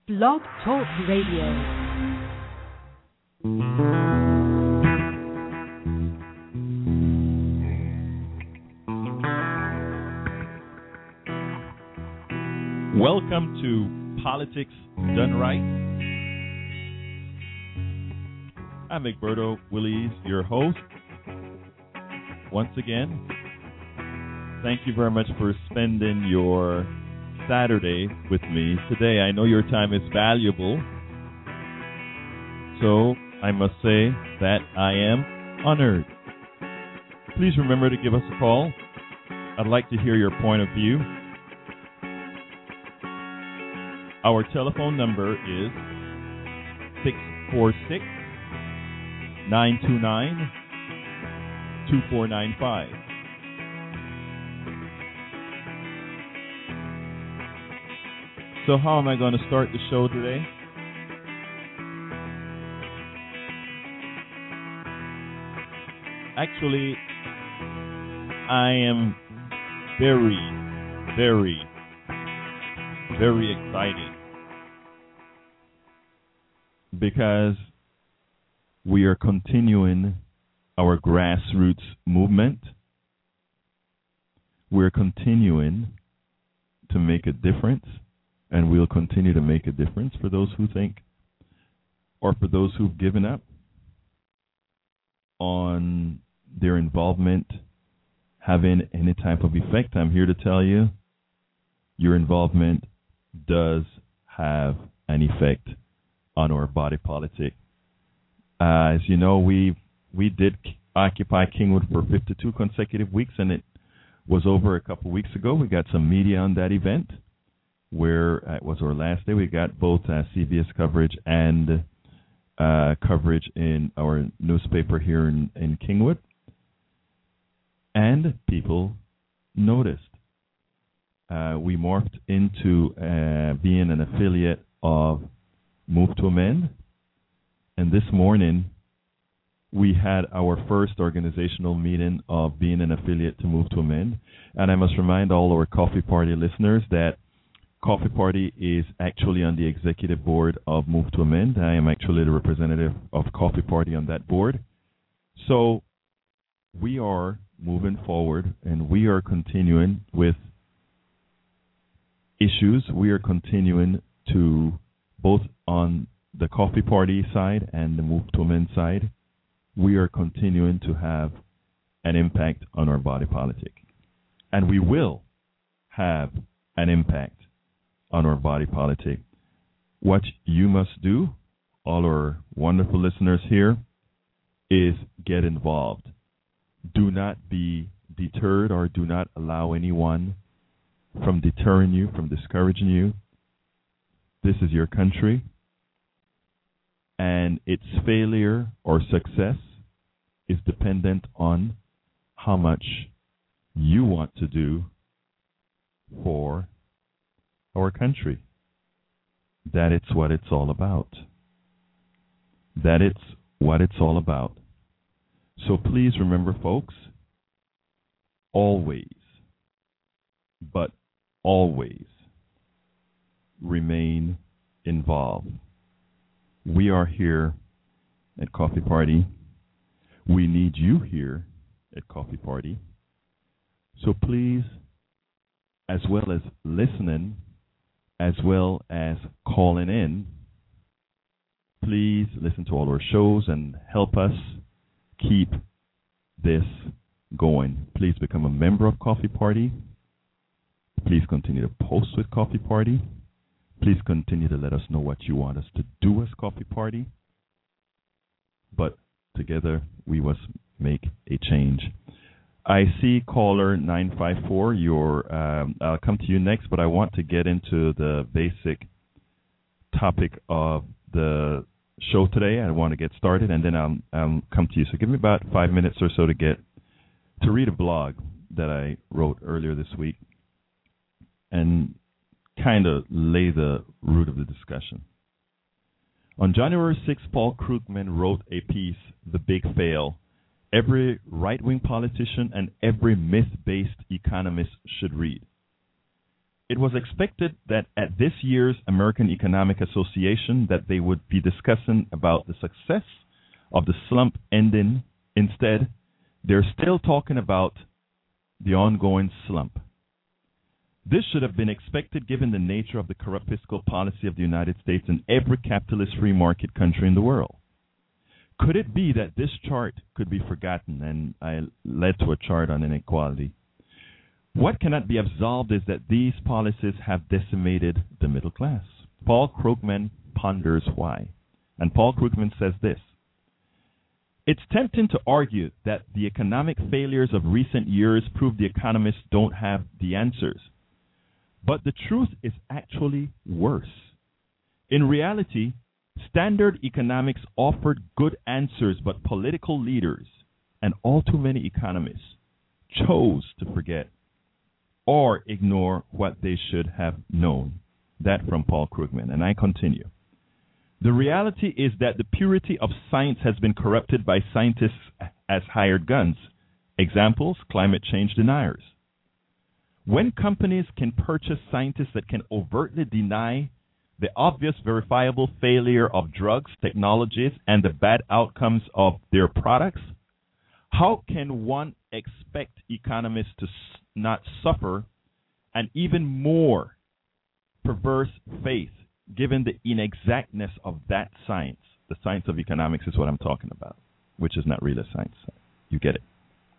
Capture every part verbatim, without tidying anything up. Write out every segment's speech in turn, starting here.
Blog Talk Radio. Welcome to Politics Done Right. I'm Egberto Willies, your host. Once again, thank you very much for spending your Saturday with me today. I know your time is valuable, so I must say that I am honored. Please remember to give us a call. I'd like to hear your point of view. Our telephone number is six four six, nine two nine, two four nine five. So how am I going to start the show today? Actually, I am very, very, very excited because we are continuing our grassroots movement. We're continuing to make a difference, and we'll continue to make a difference for those who think, or for those who've given up on their involvement having any type of effect. I'm here to tell you, your involvement does have an effect on our body politic. Uh, as you know, we we did occupy Kingwood for fifty-two consecutive weeks, and it was over a couple weeks ago. We got some media on that event, where uh, it was our last day. We got both uh, C B S coverage and uh, coverage in our newspaper here in, in Kingwood, and people noticed. Uh, we morphed into uh, being an affiliate of Move to Amend, and this morning we had our first organizational meeting of being an affiliate to Move to Amend. And I must remind all our Coffee Party listeners that Coffee Party is actually on the executive board of Move to Amend. I am actually the representative of Coffee Party on that board. So we are moving forward, and we are continuing with issues. We are continuing to, both on the Coffee Party side and the Move to Amend side, we are continuing to have an impact on our body politic. And we will have an impact on our body politic. What you must do, all our wonderful listeners here, is get involved. Do not be deterred, or do not allow anyone from deterring you, from discouraging you. This is your country, and its failure or success is dependent on how much you want to do for our country. That it's what it's all about. That it's what it's all about. So please remember, folks, always, but always remain involved. We are here at Coffee Party. We need you here at Coffee Party. So please, as well as listening, as well as calling in, please listen to all our shows and help us keep this going. Please become a member of Coffee Party. Please continue to post with Coffee Party. Please continue to let us know what you want us to do as Coffee Party. But together, we must make a change. I see caller nine five four. Your, um, I'll come to you next, but I want to get into the basic topic of the show today. I want to get started, and then I'll, I'll come to you. So give me about five minutes or so to get to read a blog that I wrote earlier this week and kind of lay the root of the discussion. On January sixth, Paul Krugman wrote a piece, The Big Fail, every right-wing politician and every myth-based economist should read. it was expected that at this year's American Economic Association that they would be discussing about the success of the slump ending. Instead, they're still talking about the ongoing slump. This should have been expected given the nature of the corrupt fiscal policy of the United States and every capitalist free market country in the world. Could it be that this chart could be forgotten? And I led to a chart on inequality. What cannot be absolved is that these policies have decimated the middle class. Paul Krugman ponders why. And Paul Krugman says this: it's tempting to argue that the economic failures of recent years prove the economists don't have the answers. But the truth is actually worse. In reality, standard economics offered good answers, but political leaders and all too many economists chose to forget or ignore what they should have known. That from Paul Krugman. And I continue. The reality is that the purity of science has been corrupted by scientists as hired guns. Examples, climate change deniers. When companies can purchase scientists that can overtly deny the obvious verifiable failure of drugs, technologies, and the bad outcomes of their products, how can one expect economists to s- not suffer an even more perverse faith given the inexactness of that science? The science of economics is what I'm talking about, which is not really a science. You get it.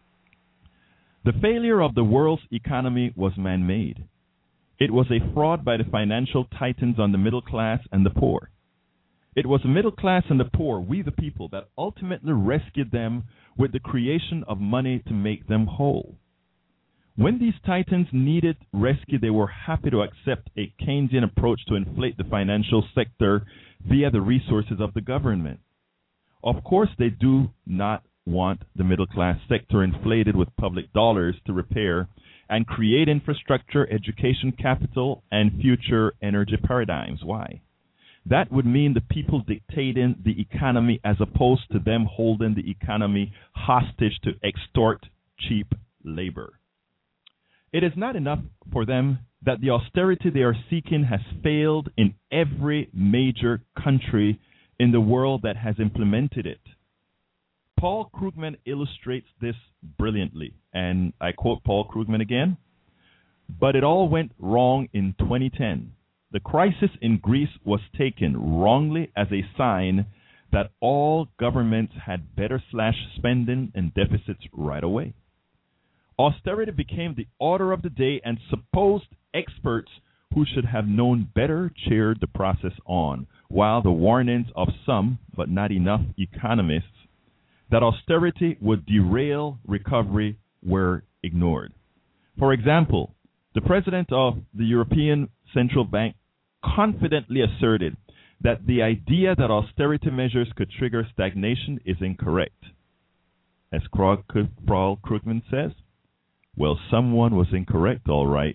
The failure of the world's economy was man-made. It was a fraud by the financial titans on the middle class and the poor. It was the middle class and the poor, we the people, that ultimately rescued them with the creation of money to make them whole. When these titans needed rescue, they were happy to accept a Keynesian approach to inflate the financial sector via the resources of the government. Of course, they do not want the middle class sector inflated with public dollars to repair and create infrastructure, education capital, and future energy paradigms. Why? That would mean the people dictating the economy as opposed to them holding the economy hostage to extort cheap labor. It is not enough for them that the austerity they are seeking has failed in every major country in the world that has implemented it. Paul Krugman illustrates this brilliantly, and I quote Paul Krugman again, but it all went wrong in twenty ten. The crisis in Greece was taken wrongly as a sign that all governments had better slash spending and deficits right away. Austerity became the order of the day, and supposed experts who should have known better cheered the process on, while the warnings of some, but not enough, economists that austerity would derail recovery were ignored. For example, the president of the European Central Bank confidently asserted that the idea that austerity measures could trigger stagnation is incorrect. As Paul Krugman says, well, someone was incorrect, all right.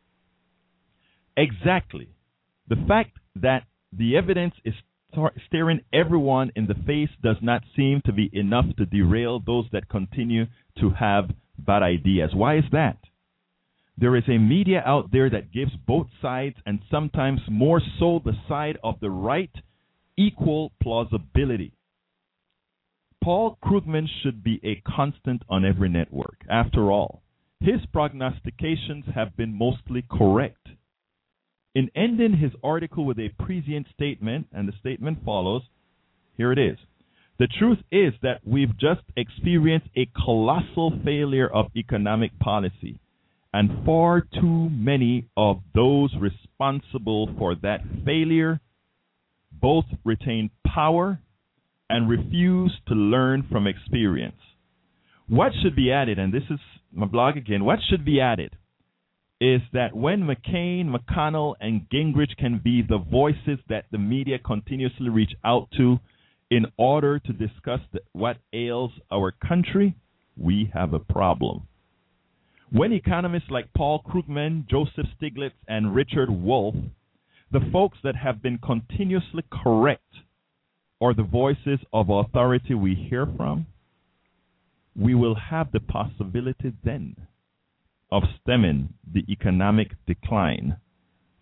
Exactly. The fact that the evidence is staring everyone in the face does not seem to be enough to derail those that continue to have bad ideas. Why is that? There is a media out there that gives both sides, and sometimes more so the side of the right, equal plausibility. Paul Krugman should be a constant on every network. After all, his prognostications have been mostly correct. In ending his article with a prescient statement, and the statement follows, here it is. The truth is that we've just experienced a colossal failure of economic policy, and far too many of those responsible for that failure both retain power and refuse to learn from experience. What should be added, and this is my blog again, what should be added is that when McCain, McConnell, and Gingrich can be the voices that the media continuously reach out to in order to discuss the, what ails our country, we have a problem. When economists like Paul Krugman, Joseph Stiglitz, and Richard Wolff, the folks that have been continuously correct, are the voices of authority we hear from, we will have the possibility then of stemming the economic decline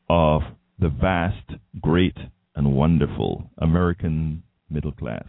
of the vast, great, and wonderful American middle class.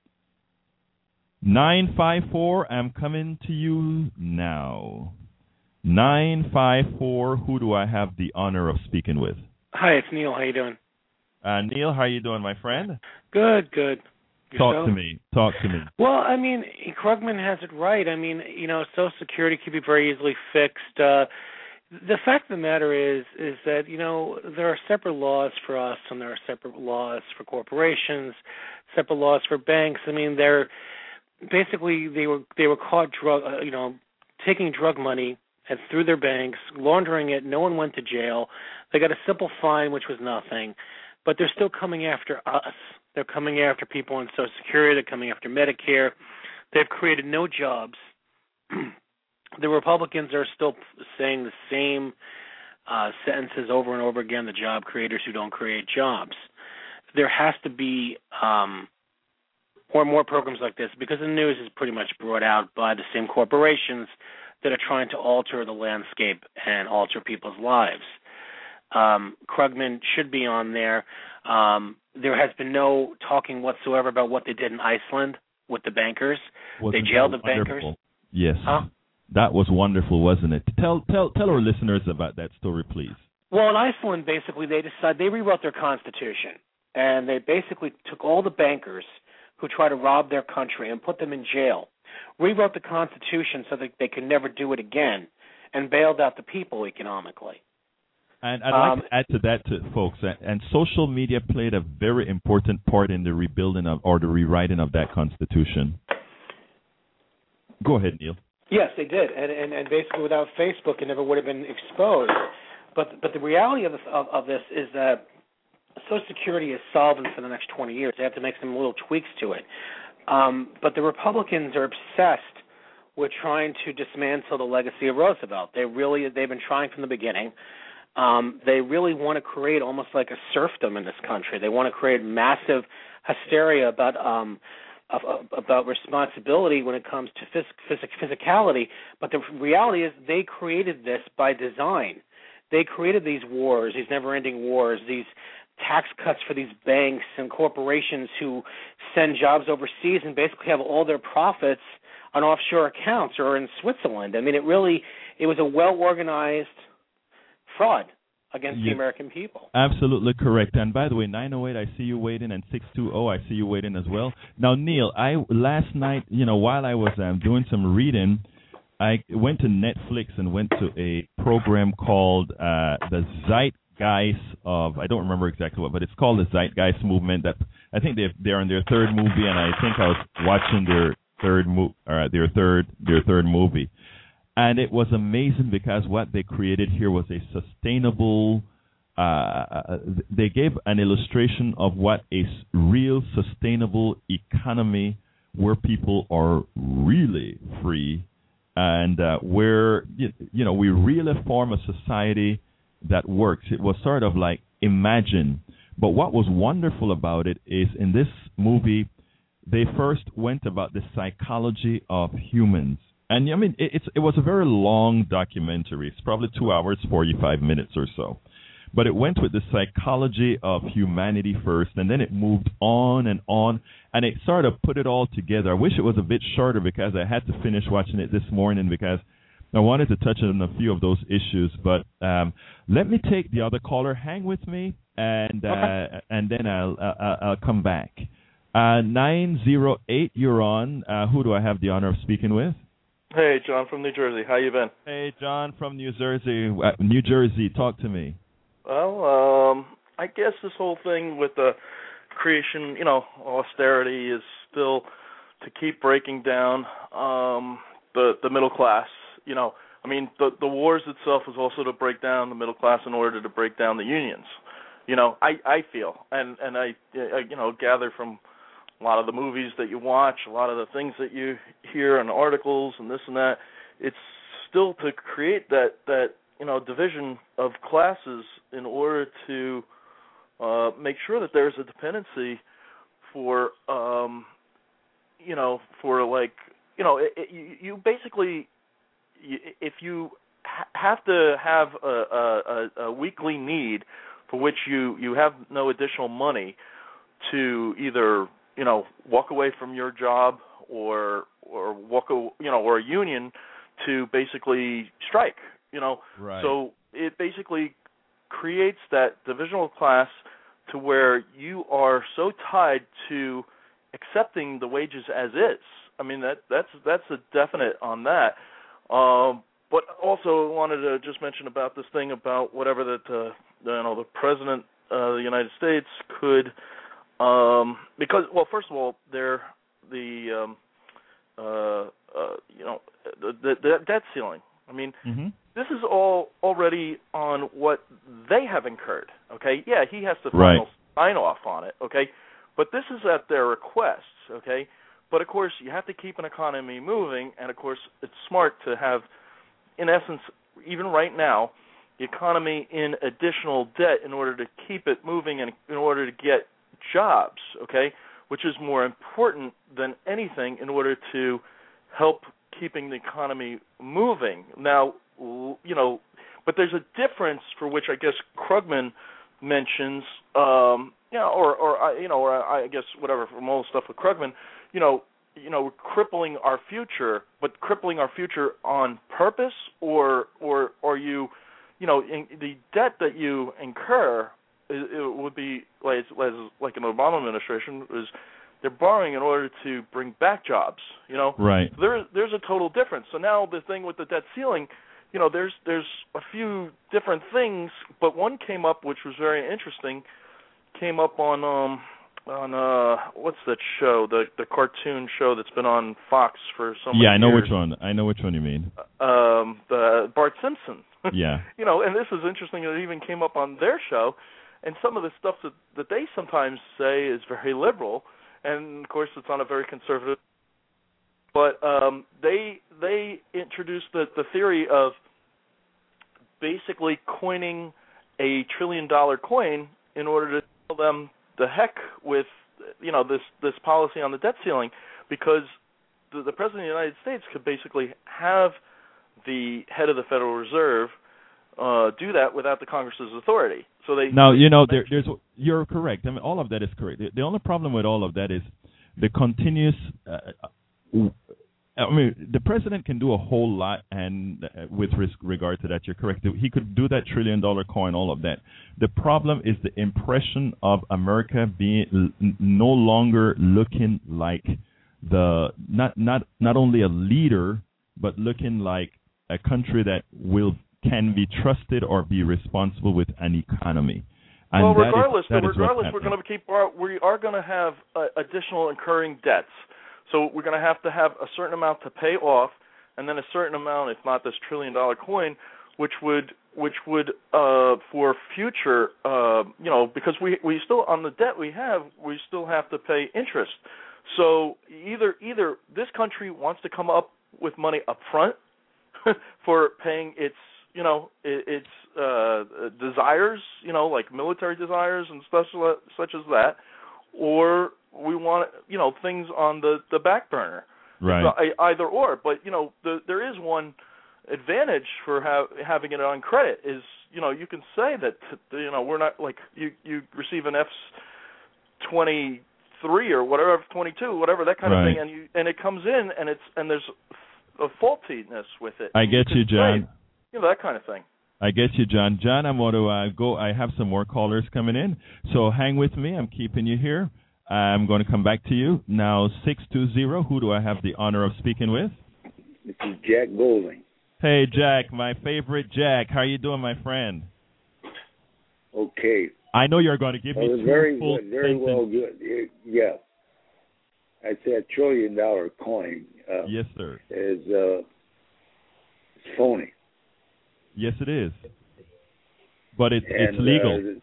nine five four, I'm coming to you now. nine five four, who do I have the honor of speaking with? Hi, it's Neil. How you doing? Uh, Neil, how you doing, my friend? Good, good. Yourself? Talk to me. Talk to me. Well, I mean, Krugman has it right. I mean, you know, Social Security can be very easily fixed. Uh, the fact of the matter is, is that, you know, there are separate laws for us and there are separate laws for corporations, separate laws for banks. I mean, they're basically they were they were caught drug, uh, you know, taking drug money and through their banks, laundering it. No one went to jail. They got a simple fine, which was nothing, but they're still coming after us. They're coming after people on Social Security. They're coming after Medicare. They've created no jobs. The Republicans are still saying the same uh, sentences over and over again, the job creators who don't create jobs. There has to be um, more and more programs like this because the news is pretty much brought out by the same corporations that are trying to alter the landscape and alter people's lives. Um, Krugman should be on there. Um, there has been no talking whatsoever about what they did in Iceland with the bankers. Wasn't they jailed the wonderful? bankers. Yes. Huh? That was wonderful, wasn't it? Tell tell tell our listeners about that story, please. Well, in Iceland, basically, they decided they rewrote their constitution, and they basically took all the bankers who try to rob their country and put them in jail, rewrote the constitution so that they could never do it again, and bailed out the people economically. And I'd like Um, to add to that, to folks, and, and social media played a very important part in the rebuilding of or the rewriting of that constitution. Go ahead, Neil. Yes, they did, and, and and basically without Facebook, it never would have been exposed. But but the reality of this, of, of this is that Social Security is solvent for the next twenty years. They have to make some little tweaks to it. Um, but the Republicans are obsessed with trying to dismantle the legacy of Roosevelt. They really they've been trying from the beginning. Um, they really want to create almost like a serfdom in this country. They want to create massive hysteria about um, of, of, about responsibility when it comes to phys- phys- physicality. But the reality is they created this by design. They created these wars, these never-ending wars, these tax cuts for these banks and corporations who send jobs overseas and basically have all their profits on offshore accounts or in Switzerland. I mean, it really it was a well-organized fraud against the Yeah. American people. Absolutely correct. And by the way, nine oh eight, I see you waiting, and six two zero, I see you waiting as well. Now, Neil, I last night, you know, while I was um, doing some reading, I went to Netflix and went to a program called uh, the Zeitgeist of, I don't remember exactly what, but it's called the Zeitgeist Movement. That I think they're they're in their third movie, and I think I was watching their third mo- uh, their third their third movie. And it was amazing because what they created here was a sustainable, uh, they gave an illustration of what a s- real sustainable economy where people are really free and uh, where, you, you know, we really form a society that works. It was sort of like Imagine. But what was wonderful about it is in this movie, they first went about the psychology of humans. And, I mean, it, it's, it was a very long documentary. It's probably two hours, forty-five minutes or so. But it went with the psychology of humanity first, and then it moved on and on, and it sort of put it all together. I wish it was a bit shorter because I had to finish watching it this morning because I wanted to touch on a few of those issues. But um, let me take the other caller. Hang with me, and uh, okay. and then I'll, I'll, I'll come back. Uh, nine oh eight, you're on. Uh, who do I have the honor of speaking with? Hey, John from New Jersey. How you been? Hey, John from New Jersey. Uh, New Jersey, talk to me. Well, um, I guess this whole thing with the creation, you know, austerity is still to keep breaking down um, the the middle class. You know, I mean, the the wars itself is also to break down the middle class in order to break down the unions. You know, I I feel, and and I, I you know gather from a lot of the movies that you watch, a lot of the things that you hear in articles and this and that, it's still to create that, that you know, division of classes in order to uh, make sure that there's a dependency for, um, you know, for like, you know, it, it, you, you basically, you, if you ha- have to have a, a, a weekly need for which you, you have no additional money to either, you know, walk away from your job or or walk a, you know, or a union to basically strike, you know. Right. So it basically creates that divisional class to where you are so tied to accepting the wages as is. I mean, that that's that's a definite on that. Um, but also wanted to just mention about this thing about whatever that uh, you know the president of the United States could, um, because well, first of all, they're the um, uh, uh, you know the, the, the debt ceiling. I mean, mm-hmm. this is all already on what they have incurred. Okay, yeah, he has to right. final sign off on it. Okay, but this is at their request. Okay, but of course you have to keep an economy moving, and of course it's smart to have, in essence, even right now, the economy in additional debt in order to keep it moving and in order to get jobs. Okay, which is more important than anything in order to help keeping the economy moving. Now, you know, but there's a difference for which I guess Krugman mentions, um, you know, or, or you know, or I guess whatever from all the stuff with Krugman, you know, you know, crippling our future, but crippling our future on purpose, or or or you, you know, in, the debt that you incur, it, it would be like like an Obama administration is. They're borrowing in order to bring back jobs, you know. Right. So there, there's a total difference. So now the thing with the debt ceiling, you know, there's there's a few different things, but one came up which was very interesting. Came up on um on uh what's that show? The the cartoon show that's been on Fox for so many years. Yeah, I know which one. I know which one you mean. Um, the Bart Simpson. Yeah. You know, and this is interesting. It even came up on their show, and some of the stuff that that they sometimes say is very liberal. And of course, it's on a very conservative. But um, they they introduced the, the theory of basically coining a trillion dollar coin in order to tell them the heck with you know this this policy on the debt ceiling, because the, the president of the United States could basically have the head of the Federal Reserve uh, do that without the Congress's authority. So they now they, you know there, there's you're correct. I mean, all of that is correct. The, the only problem with all of that is the continuous. Uh, I mean, the president can do a whole lot, and uh, with regard to that, you're correct. He could do that trillion dollar coin, all of that. The problem is the impression of America being l- no longer looking like the not not not only a leader, but looking like a country that will can be trusted or be responsible with an economy. And well, that regardless, is, that is regardless, we're going to keep our, we are going to have uh, additional incurring debts. So we're going to have to have a certain amount to pay off, and then a certain amount, if not this trillion dollar coin, which would which would uh, for future, uh, you know, because we we still on the debt we have, we still have to pay interest. So either either this country wants to come up with money up front for paying its you know its uh, desires, you know, like military desires and stuff such as that, or we want, you know, things on the, the back burner. Right. It's either or. But, you know, the, there is one advantage for ha- having it on credit is, you know, you can say that, you know, we're not like you, you receive an F twenty-three or whatever, F twenty-two, whatever, that kind right. of thing, and you and it comes in and it's and there's a faultiness with it. I get you, John. Say, you know, that kind of thing. I get you, John. John, I'm going to uh, go. I have some more callers coming in, so hang with me. I'm keeping you here. I'm going to come back to you. Now, six two zero, who do I have the honor of speaking with? This is Jack Golding. Hey, Jack, my favorite Jack. How are you doing, my friend? Okay. I know you're going to give me well, two very full good, very sentences. well good. It, yeah. I'd say a trillion dollar coin uh, yes, sir. is uh, it's phony. Yes, it is. But it, and, it's legal. Uh,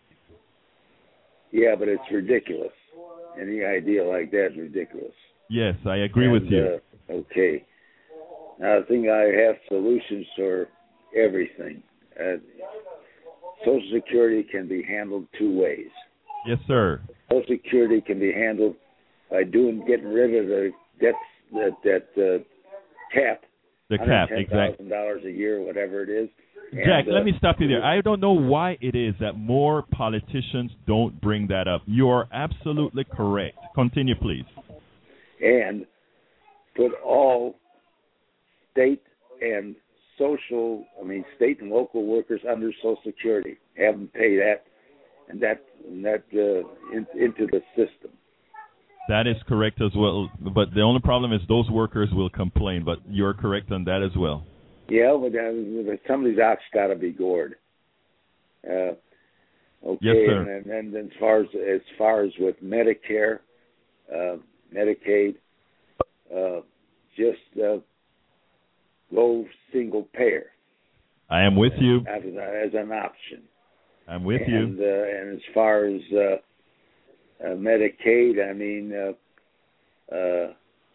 yeah, but it's ridiculous. Any idea like that is ridiculous. Yes, I agree and, with you. Uh, okay. Now, I think I have solutions for everything. Uh, Social Security can be handled two ways. Yes, sir. Social Security can be handled by doing getting rid of the debt, that that uh, cap. The The cap, one hundred ten thousand dollars exactly. a year, whatever it is. Jack, And, let uh, me stop you there. I don't know why it is that more politicians don't bring that up. You are absolutely correct. Continue, please. And put all state and social, I mean, state and local workers under Social Security. Have them pay that and that and that uh, in, into the system. That is correct as well. But the only problem is those workers will complain. But you're correct on that as well. Yeah, but uh, somebody's ox got to be gored. Uh, okay, yes, sir. And, and, and as far as as far as with Medicare, uh, Medicaid, uh, just uh, go single payer. I am with you. As, as an option. I'm with and, you. Uh, and as far as uh, uh, Medicaid, I mean, uh, uh,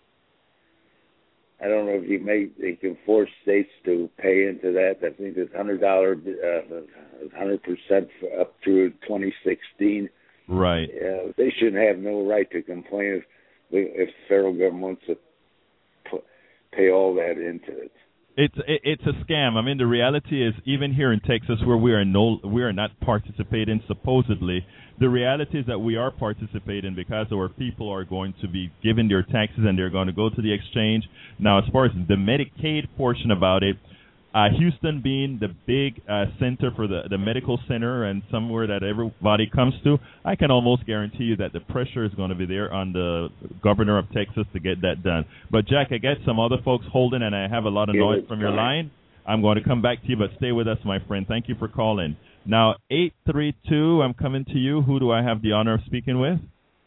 I don't know if you may they can force states to pay into that. I think it's hundred dollar, uh, hundred percent up through twenty sixteen. Right. Uh, they shouldn't have no right to complain if if the federal government wants to put, pay all that into it. It's it, it's a scam. I mean, the reality is, even here in Texas, where we are no, we are not participating supposedly. The reality is that we are participating because our people are going to be given their taxes and they're going to go to the exchange. Now, as far as the Medicaid portion about it, uh, Houston being the big uh, center for the, the medical center and somewhere that everybody comes to, I can almost guarantee you that the pressure is going to be there on the governor of Texas to get that done. But, Jack, I got some other folks holding, and I have a lot of noise from your line. I'm going to come back to you, but stay with us, my friend. Thank you for calling. Now, eight three two, I'm coming to you. Who do I have the honor of speaking with?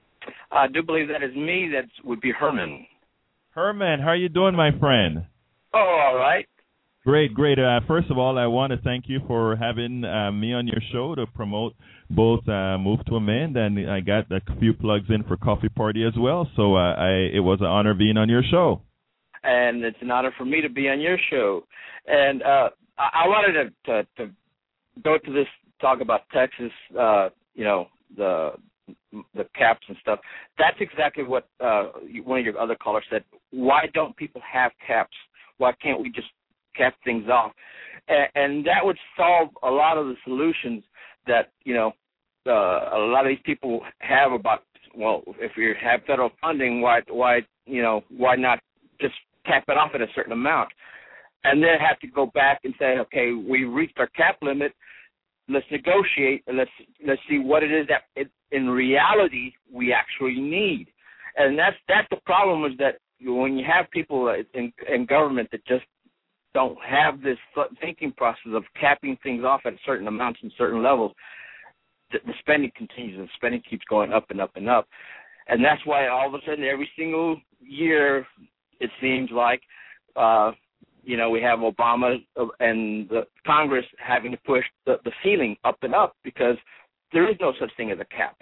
I do believe that is me. That would be Herman. Herman, how are you doing, my friend? Oh, all right. Great, great. Uh, first of all, I want to thank you for having uh, me on your show to promote both uh, Move to Amend, and I got a few plugs in for Coffee Party as well, so uh, I, it was an honor being on your show. And it's an honor for me to be on your show. And uh, I, I wanted to, to, to go to this talk about Texas, uh, you know, the the caps and stuff. That's exactly what uh, one of your other callers said. Why don't people have caps? Why can't we just cap things off? And, and that would solve a lot of the solutions that, you know, uh, a lot of these people have about, well, if you have federal funding, why, why, you know, why not just cap it off at a certain amount? And then have to go back and say, okay, we reached our cap limit. Let's negotiate and let's let's see what it is that it, in reality we actually need. And that's that's the problem, is that when you have people in, in government that just don't have this thinking process of capping things off at certain amounts and certain levels, the, the spending continues and spending keeps going up and up and up. And that's why all of a sudden every single year it seems like, uh, you know, we have Obama and the Congress having to push the, the ceiling up and up because there is no such thing as a cap.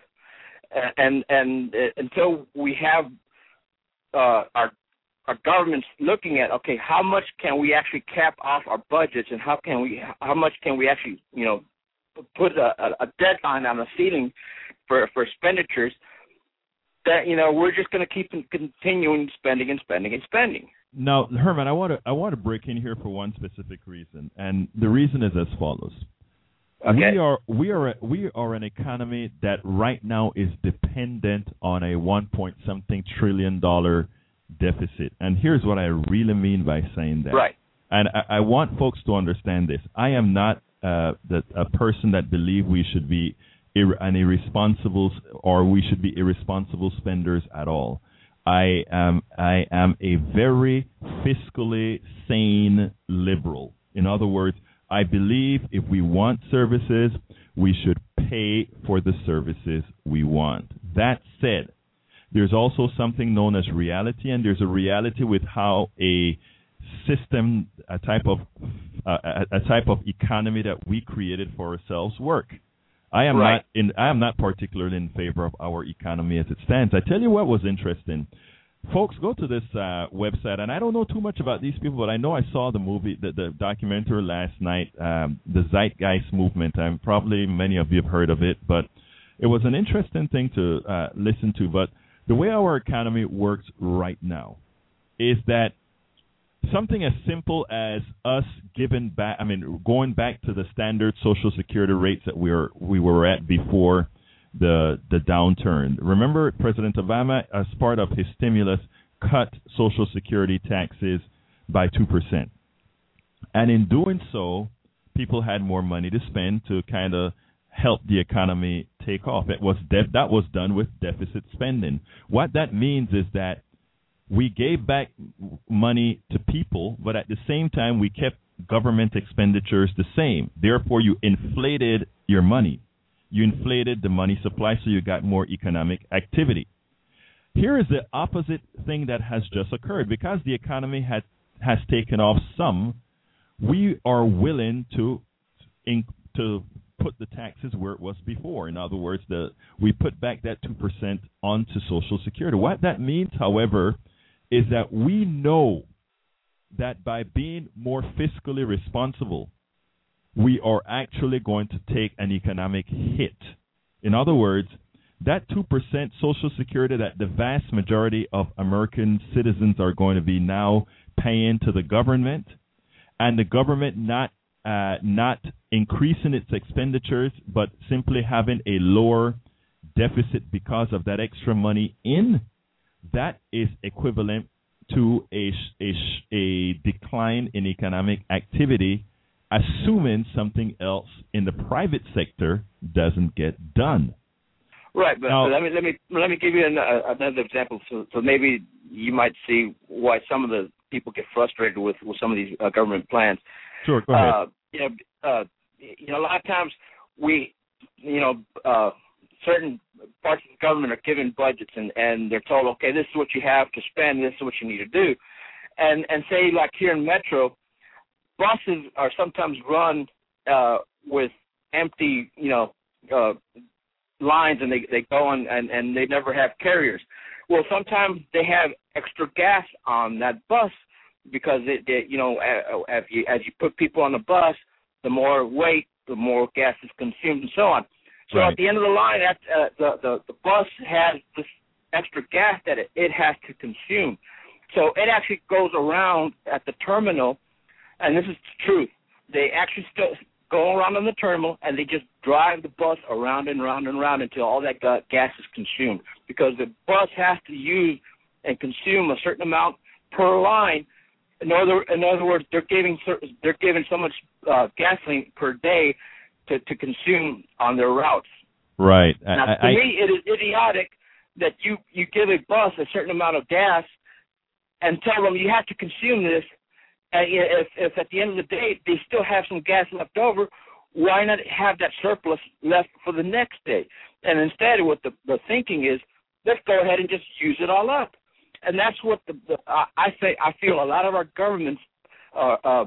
And and, and until we have uh, our our government's looking at, okay, how much can we actually cap off our budgets, and how can we how much can we actually, you know, put a, a deadline on a ceiling for for expenditures, that, you know, we're just going to keep continuing spending and spending and spending. Now, Herman, I want to I want to break in here for one specific reason, and the reason is as follows. Okay. We are we are a, we are an economy that right now is dependent on a one point something trillion dollar deficit, and here's what I really mean by saying that. Right. And I, I want folks to understand this. I am not uh, the, a person that believe we should be ir- an irresponsible or we should be irresponsible spenders at all. I am I am a very fiscally sane liberal. In other words, I believe if we want services, we should pay for the services we want. That said, there's also something known as reality, and there's a reality with how a system, a type of uh, a, a type of economy that we created for ourselves work. I am right. not in. I am not particularly in favor of our economy as it stands. I tell you what was interesting. Folks, go to this uh, website, and I don't know too much about these people, but I know I saw the movie, the, the documentary last night, um, the Zeitgeist Movement. I'm probably many of you have heard of it, but it was an interesting thing to uh, listen to. But the way our economy works right now is that something as simple as us giving back, I mean, going back to the standard Social Security rates that we were, we were at before the the downturn. Remember, President Obama, as part of his stimulus, cut Social Security taxes by two percent. And in doing so, people had more money to spend to kind of help the economy take off. It was def- that was done with deficit spending. What that means is that we gave back money to people, but at the same time, we kept government expenditures the same. Therefore, you inflated your money. You inflated the money supply, so you got more economic activity. Here is the opposite thing that has just occurred. Because the economy has, has taken off some, we are willing to in, to put the taxes where it was before. In other words, the we put back that two percent onto Social Security. What that means, however, is that we know that by being more fiscally responsible, we are actually going to take an economic hit. In other words, that two percent Social Security that the vast majority of American citizens are going to be now paying to the government, and the government not uh, not increasing its expenditures, but simply having a lower deficit because of that extra money in, that is equivalent to a, a, a decline in economic activity, assuming something else in the private sector doesn't get done. Right, but now, let me let me let me give you an, uh, another example. So, so maybe you might see why some of the people get frustrated with, with some of these uh, government plans. Sure, go ahead. Uh, you know, uh, you know, a lot of times we, you know, uh, certain parts of the government are given budgets and, and they're told, okay, this is what you have to spend, this is what you need to do. And and say like here in Metro, buses are sometimes run uh, with empty, you know, uh, lines and they, they go on and, and they never have carriers. Well, sometimes they have extra gas on that bus because, it, they, you know, as you, as you put people on the bus, the more weight, the more gas is consumed and so on. So right. At the end of the line, at, uh, the, the, the bus has this extra gas that it, it has to consume. So it actually goes around at the terminal, and this is the truth. They actually still go around on the terminal, and they just drive the bus around and around and around until all that gas is consumed, because the bus has to use and consume a certain amount per line. In other, in other words, they're giving they're giving so much uh, gasoline per day to, to consume on their routes. Right. Now, I, to I, me, it is idiotic that you, you give a bus a certain amount of gas and tell them you have to consume this. And if, if at the end of the day they still have some gas left over, why not have that surplus left for the next day? And instead, what the, the thinking is, let's go ahead and just use it all up. And that's what the, the uh, I say. I feel a lot of our governments, uh, uh,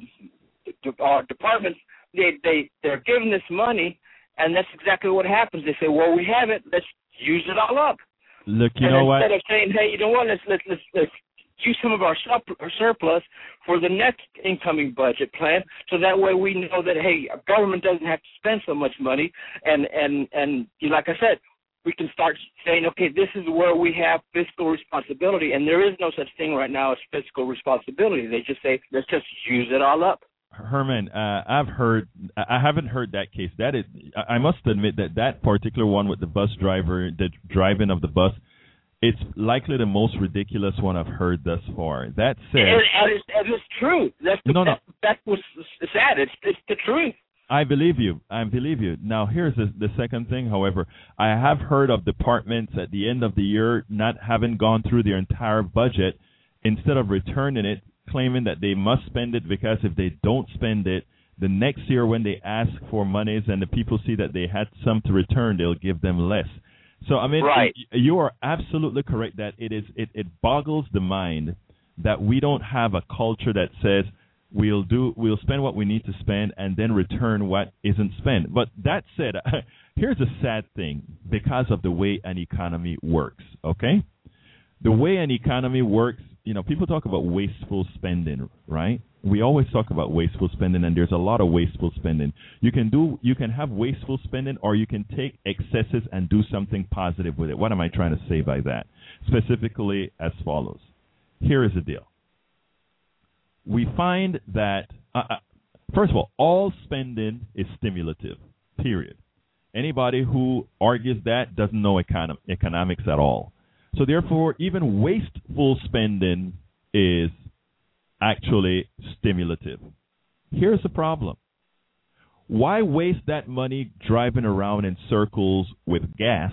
our departments, they they they're giving this money, and that's exactly what happens. They say, well, we have it, let's use it all up. Look, you and know what? Instead of saying, hey, you know what? Let's let's let's, let's use some of our, sup- our surplus for the next incoming budget plan, so that way we know that, hey, our government doesn't have to spend so much money, and and and like I said, we can start saying, okay, this is where we have fiscal responsibility, and there is no such thing right now as fiscal responsibility. They just say, let's just use it all up. Herman, uh, I've heard, I haven't heard that case. That is, I must admit that that particular one with the bus driver, the driving of the bus, it's likely the most ridiculous one I've heard thus far. That said, and, and, it's, and it's true. That's the, no, no. That's, that's what's sad. It's, it's the truth. I believe you. I believe you. Now, here's the, the second thing, however. I have heard of departments at the end of the year not having gone through their entire budget, instead of returning it, claiming that they must spend it, because if they don't spend it, the next year when they ask for monies and the people see that they had some to return, they'll give them less. So, I mean, right. you are absolutely correct that it is. It, it boggles the mind that we don't have a culture that says, We'll do. We'll spend what we need to spend and then return what isn't spent. But that said, here's a sad thing because of the way an economy works. Okay, the way an economy works, you know, people talk about wasteful spending, right? We always talk about wasteful spending, and there's a lot of wasteful spending. You can do. You can have wasteful spending, or you can take excesses and do something positive with it. What am I trying to say by that? Specifically, as follows. Here is the deal. we find that, uh, uh, first of all, all spending is stimulative, period. Anybody who argues that doesn't know econ- economics at all. So therefore, even wasteful spending is actually stimulative. Here's the problem. Why waste that money driving around in circles with gas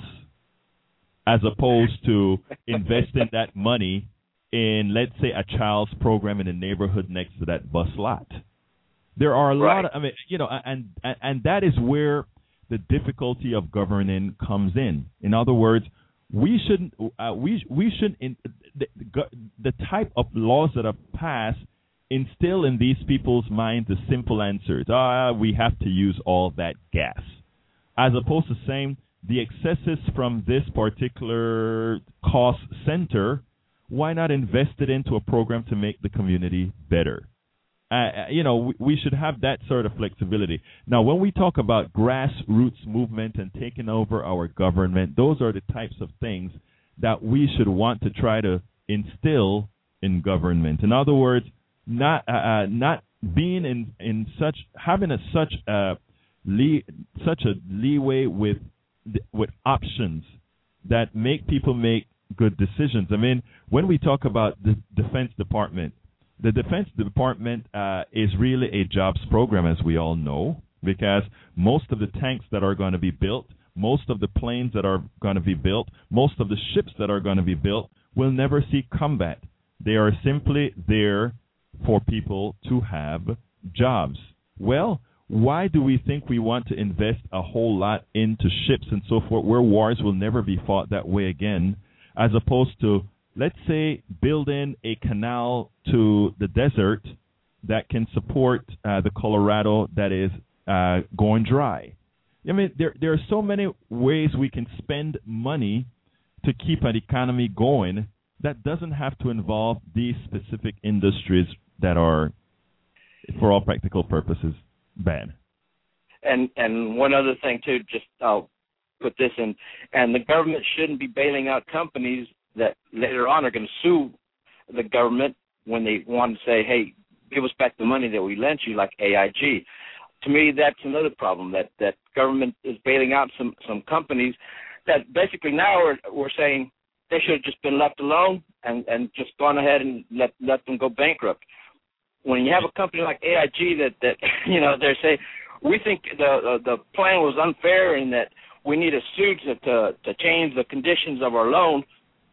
as opposed to investing that money in, let's say, a child's program in the neighborhood next to that bus lot? There are a Right. lot of, I mean, you know, and, and and that is where the difficulty of governing comes in. In other words, we shouldn't, uh, we we shouldn't, in, the, the type of laws that are passed instill in these people's minds the simple answers. Ah, we have to use all that gas. As opposed to saying the excesses from this particular cost center, why not invest it into a program to make the community better? Uh, you know, we, we should have that sort of flexibility. Now, when we talk about grassroots movement and taking over our government, those are the types of things that we should want to try to instill in government. In other words, not uh, uh, not being in, in such having a such a lee, such a leeway with with options that make people make good decisions. I mean, when we talk about the Defense Department, the Defense Department uh, is really a jobs program, as we all know, because most of the tanks that are going to be built, most of the planes that are going to be built, most of the ships that are going to be built will never see combat. They are simply there for people to have jobs. Well, why do we think we want to invest a whole lot into ships and so forth, where wars will never be fought that way again, as opposed to, let's say, building a canal to the desert that can support uh, the Colorado that is uh, going dry? I mean, there there are so many ways we can spend money to keep an economy going that doesn't have to involve these specific industries that are, for all practical purposes, bad. And and one other thing too, just I'll put this in, and the government shouldn't be bailing out companies that later on are going to sue the government when they want to say, hey, give us back the money that we lent you, like A I G. To me, that's another problem, that, that government is bailing out some, some companies that basically now we're, we're saying they should have just been left alone and, and just gone ahead and let let them go bankrupt. When you have a company like A I G that, that you know, they're saying, we think the uh, the plan was unfair and that we need a suit to, to to change the conditions of our loan,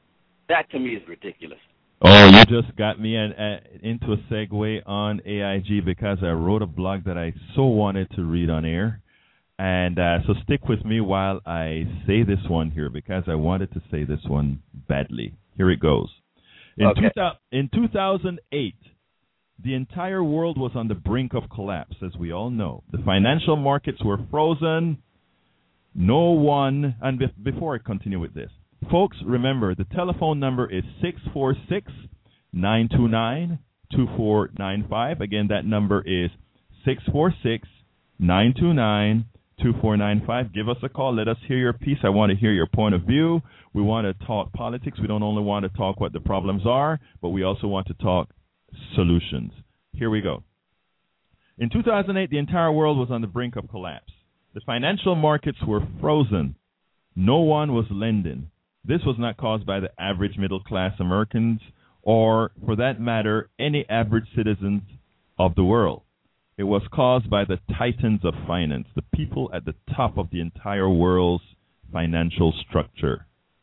that to me is ridiculous. Oh, you just got me an, uh, into a segue on A I G because I wrote a blog that I so wanted to read on air. And uh, so stick with me while I say this one here because I wanted to say this one badly. Here it goes. In, okay. two thousand, in two thousand eight, the entire world was on the brink of collapse, as we all know. The financial markets were frozen. No one, and be- before I continue with this, folks, remember, the telephone number is six four six, nine two nine, two four nine five. Again, that number is six four six, nine two nine, two four nine five. Give us a call. Let us hear your piece. I want to hear your point of view. We want to talk politics. We don't only want to talk what the problems are, but we also want to talk solutions. Here we go. In two thousand eight, the entire world was on the brink of collapse. The financial markets were frozen. No one was lending. This was not caused by the average middle-class Americans or, for that matter, any average citizens of the world. It was caused by the titans of finance, the people at the top of the entire world's financial structure.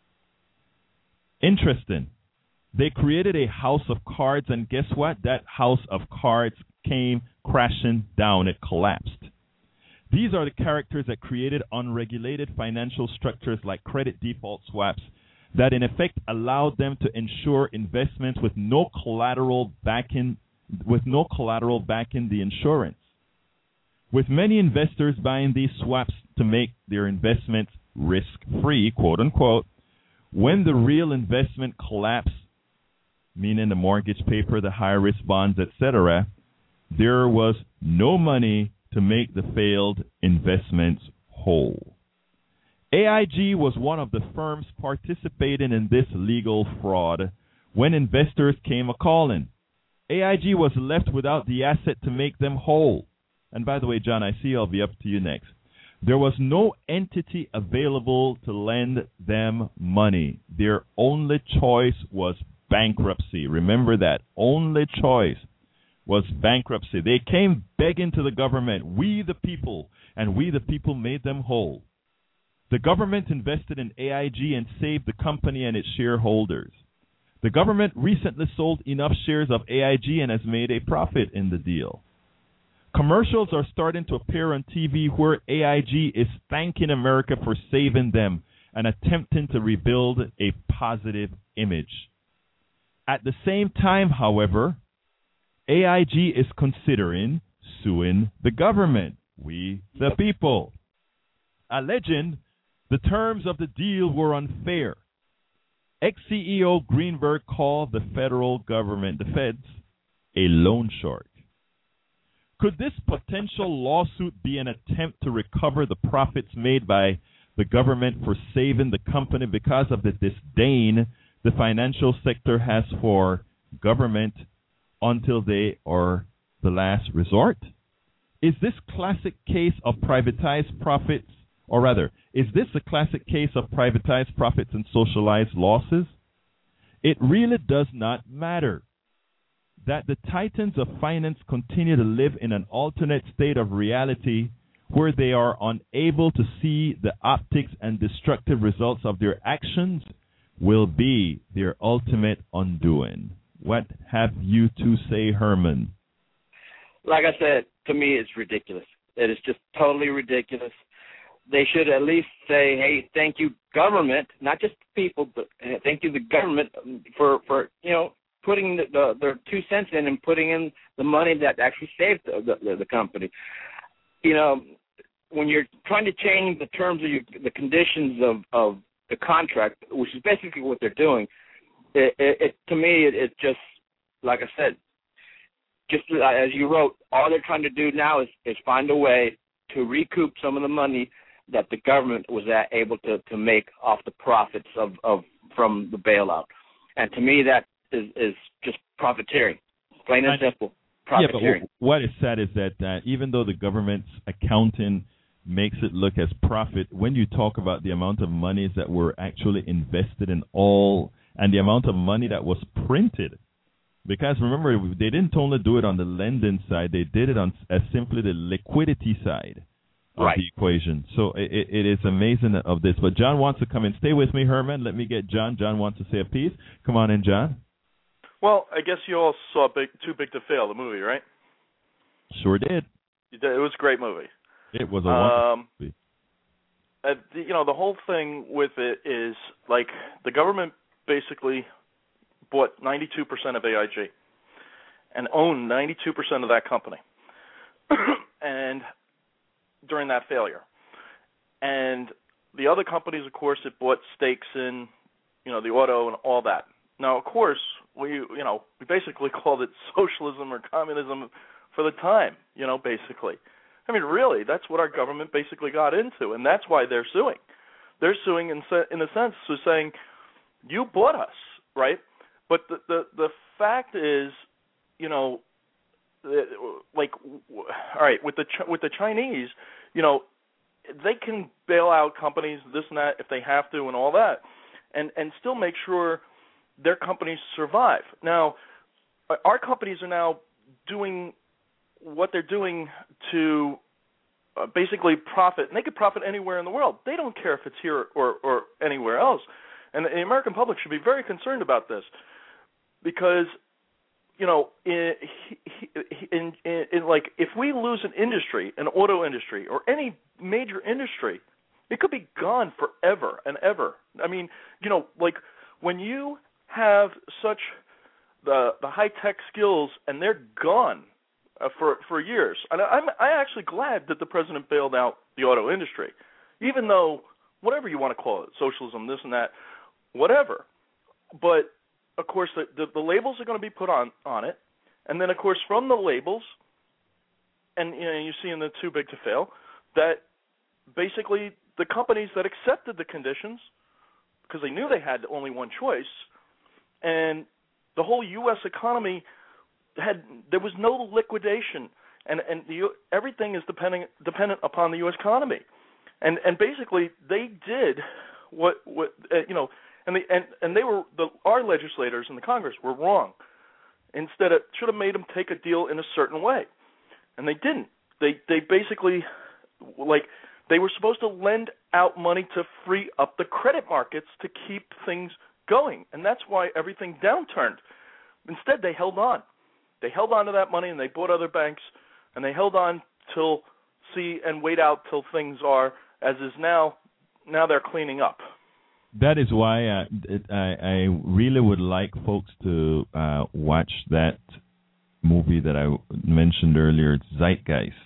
Interesting. They created a house of cards, and guess what? That house of cards came crashing down. It collapsed. These are the characters that created unregulated financial structures like credit default swaps that in effect allowed them to ensure investments with no collateral backing, with no collateral backing the insurance. With many investors buying these swaps to make their investments risk-free, quote unquote, when the real investment collapsed, meaning the mortgage paper, the high-risk bonds, et cetera, there was no money to make the failed investments whole. A I G was one of the firms participating in this legal fraud when investors came a-calling. A I G was left without the asset to make them whole. And by the way, John, I see I'll be up to you next. There was no entity available to lend them money. Their only choice was bankruptcy. Remember that. Only choice was bankruptcy. They came begging to the government, we the people, and we the people made them whole. The government invested in A I G and saved the company and its shareholders. The government recently sold enough shares of A I G and has made a profit in the deal. Commercials are starting to appear on T V where A I G is thanking America for saving them and attempting to rebuild a positive image. At the same time, however, A I G is considering suing the government, we the people, alleging the terms of the deal were unfair. Ex-C E O Greenberg called the federal government, the feds, a loan shark. Could this potential lawsuit be an attempt to recover the profits made by the government for saving the company because of the disdain the financial sector has for government until they are the last resort? Is this classic case of privatized profits, or rather, is this a classic case of privatized profits and socialized losses? It really does not matter that the titans of finance continue to live in an alternate state of reality where they are unable to see the optics and destructive results of their actions will be their ultimate undoing. What have you to say, Herman? Like I said, to me, it's ridiculous. It is just totally ridiculous. They should at least say, hey, thank you, government, not just people, but uh, thank you, the government, for, for you know, putting the, the, their two cents in and putting in the money that actually saved the, the, the company. You know, when you're trying to change the terms of your, the conditions of, of the contract, which is basically what they're doing, it, it, it to me, it, it just, like I said, just as you wrote, all they're trying to do now is, is find a way to recoup some of the money that the government was able to, to make off the profits of, of from the bailout. And to me, that is, is just profiteering, plain and simple, profiteering. Yeah, but what is sad is that uh, even though the government's accounting makes it look as profit, when you talk about the amount of monies that were actually invested in all and the amount of money that was printed, because remember, they didn't only do it on the lending side, they did it on as simply the liquidity side of right. the equation. So it, it is amazing of this. But John wants to come in. Stay with me, Herman. Let me get John. John wants to say a piece. Come on in, John. Well, I guess you all saw Big, Too Big to Fail, the movie, right? Sure did. You did. It was a great movie. It was a wonderful um, movie. Uh, the, you know, the whole thing with it is, like, the government basically bought ninety-two percent of A I G and owned ninety-two percent of that company. And during that failure. And the other companies, of course, it bought stakes in, you know, the auto and all that. Now, of course, we, you know, we basically called it socialism or communism for the time, you know, basically. I mean, really, that's what our government basically got into, and that's why they're suing. They're suing in, in a sense, so saying, you bought us, right? But the, the, the fact is, you know, like, all right, with the with the Chinese, you know, they can bail out companies, this and that, if they have to, and all that, and and still make sure their companies survive. Now, our companies are now doing what they're doing to uh, basically profit, and they could profit anywhere in the world. They don't care if it's here or, or anywhere else. And the American public should be very concerned about this because, you know, in, in, in, in like if we lose an industry, an auto industry, or any major industry, it could be gone forever and ever. I mean, you know, like when you have such the the high tech skills and they're gone uh, for for years, and I'm I actually glad that the president bailed out the auto industry, even though whatever you want to call it, socialism, this and that, whatever. But of course, the, the, the labels are going to be put on, on it. And then, of course, from the labels, and you know, you see in the Too Big to Fail, that basically the companies that accepted the conditions, because they knew they had only one choice, and the whole U S economy had there was no liquidation, and and the, everything is depending dependent upon the U S economy, and and basically they did what what uh, you know, and they and and they were the our legislators in the Congress were wrong. Instead, it should have made them take a deal in a certain way, and they didn't. They they basically like they were supposed to lend out money to free up the credit markets to keep things going, and that's why everything downturned. Instead, they held on. They held on to that money, and they bought other banks, and they held on till see and wait out till things are as is now. Now they're cleaning up. That is why uh, it, I, I really would like folks to uh, watch that movie that I mentioned earlier. It's Zeitgeist.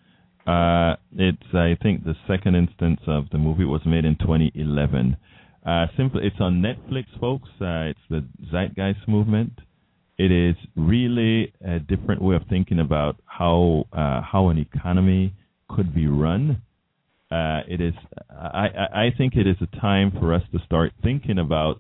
Uh, it's, I think, the second instance of the movie. It was made in twenty eleven. Uh, simply, it's on Netflix, folks. Uh, it's the Zeitgeist movement. It is really a different way of thinking about how uh, how an economy could be run. Uh, it is. I, I think it is a time for us to start thinking about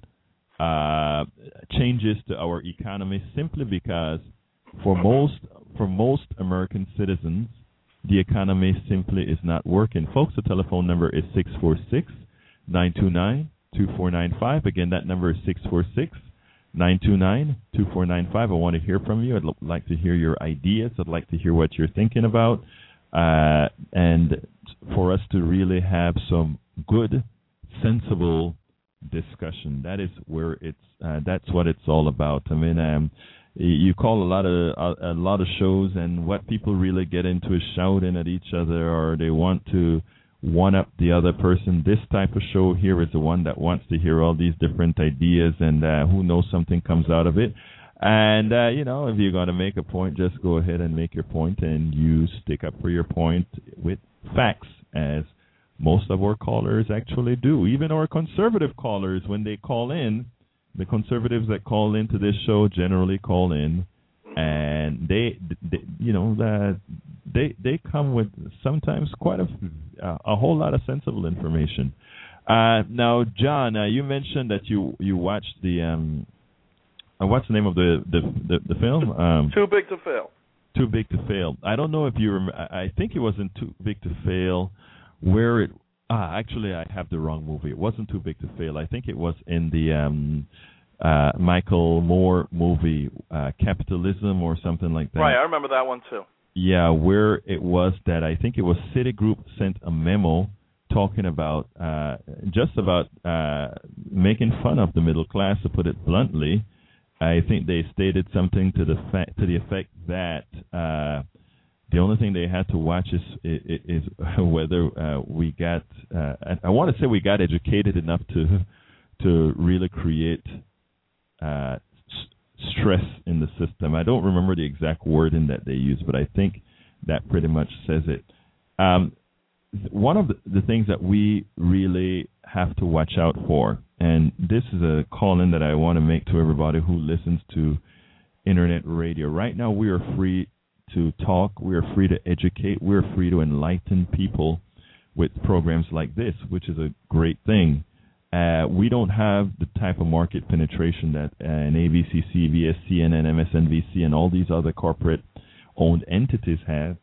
uh, changes to our economy. Simply because, for most for most American citizens, the economy simply is not working. Folks, the telephone number is six four six, nine two nine, two four nine five. Again, that number is six four six, nine two nine, two four nine five. I want to hear from you. I'd l- like to hear your ideas. I'd like to hear what you're thinking about. Uh, and for us to really have some good, sensible discussion. That is where it's. Uh, that's what it's all about. I mean, um, you call a lot of a, a lot of shows, and what people really get into is shouting at each other, or they want to one up the other person. This type of show here is the one that wants to hear all these different ideas, and uh, who knows, something comes out of it. And, uh, you know, if you're going to make a point, just go ahead and make your point, and you stick up for your point with facts, as most of our callers actually do. Even our conservative callers, when they call in, the conservatives that call into this show generally call in, and they, they you know, uh, they they come with sometimes quite a, uh, a whole lot of sensible information. Uh, now, John, uh, you mentioned that you, you watched the... Um, Uh, what's the name of the the the, the film? Um, Too Big to Fail. Too Big to Fail. I don't know if you rem- I think it wasn't Too Big to Fail, where it. Ah, actually, I have the wrong movie. It wasn't Too Big to Fail. I think it was in the um, uh, Michael Moore movie, uh, Capitalism or something like that. Right, I remember that one too. Yeah, where it was that I think it was Citigroup sent a memo talking about uh, just about uh, making fun of the middle class, to put it bluntly. I think they stated something to the fact, to the effect that uh, the only thing they had to watch is is, is whether uh, we got. Uh, I want to say we got educated enough to to really create uh, s- stress in the system. I don't remember the exact wording that they used, but I think that pretty much says it. Um, one of the, the things that we really have to watch out for, and this is a call-in that I want to make to everybody who listens to internet radio. Right now, we are free to talk. We are free to educate. We're free to enlighten people with programs like this, which is a great thing. Uh, we don't have the type of market penetration that uh, an A B C, C B S, C N N, M S N B C, and all these other corporate-owned entities have.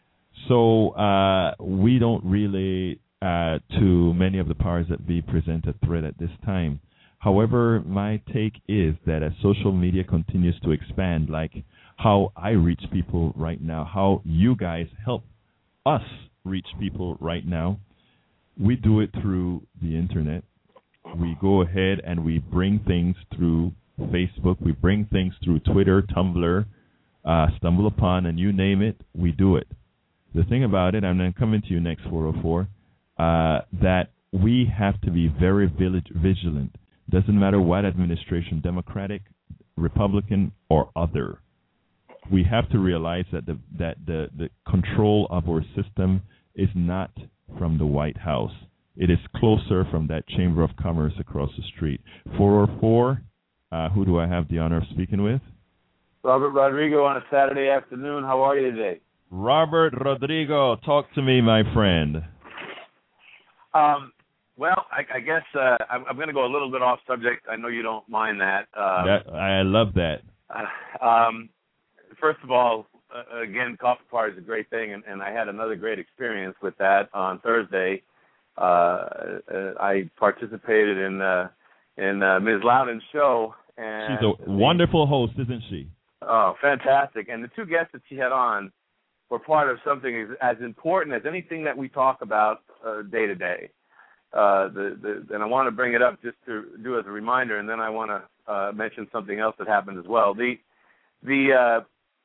So uh, we don't really, uh, to many of the powers that be, present a threat at this time. However, my take is that as social media continues to expand, like how I reach people right now, how you guys help us reach people right now, we do it through the internet. We go ahead and we bring things through Facebook. We bring things through Twitter, Tumblr, uh, Stumble Upon, and you name it, we do it. The thing about it, I'm going to come into you next, four oh four, uh, that we have to be very vigilant. Doesn't matter what administration, Democratic, Republican, or other. We have to realize that the that the, the control of our system is not from the White House. It is closer from that Chamber of Commerce across the street. four oh four, uh, who do I have the honor of speaking with? Robert Rodrigo on a Saturday afternoon. How are you today? Robert Rodrigo, talk to me, my friend. Um, well, I, I guess uh, I'm, I'm going to go a little bit off subject. I know you don't mind that. Um, that I love that. Uh, um, first of all, uh, again, coffee party is a great thing, and, and I had another great experience with that on Thursday. Uh, uh, I participated in uh, in uh, Miz Loudon's show. And she's a wonderful host, isn't she? Oh, fantastic. And the two guests that she had on were part of something as, as important as anything that we talk about uh, day to day. Uh, the, the, and I want to bring it up just to do as a reminder, and then I want to uh, mention something else that happened as well. The the, uh,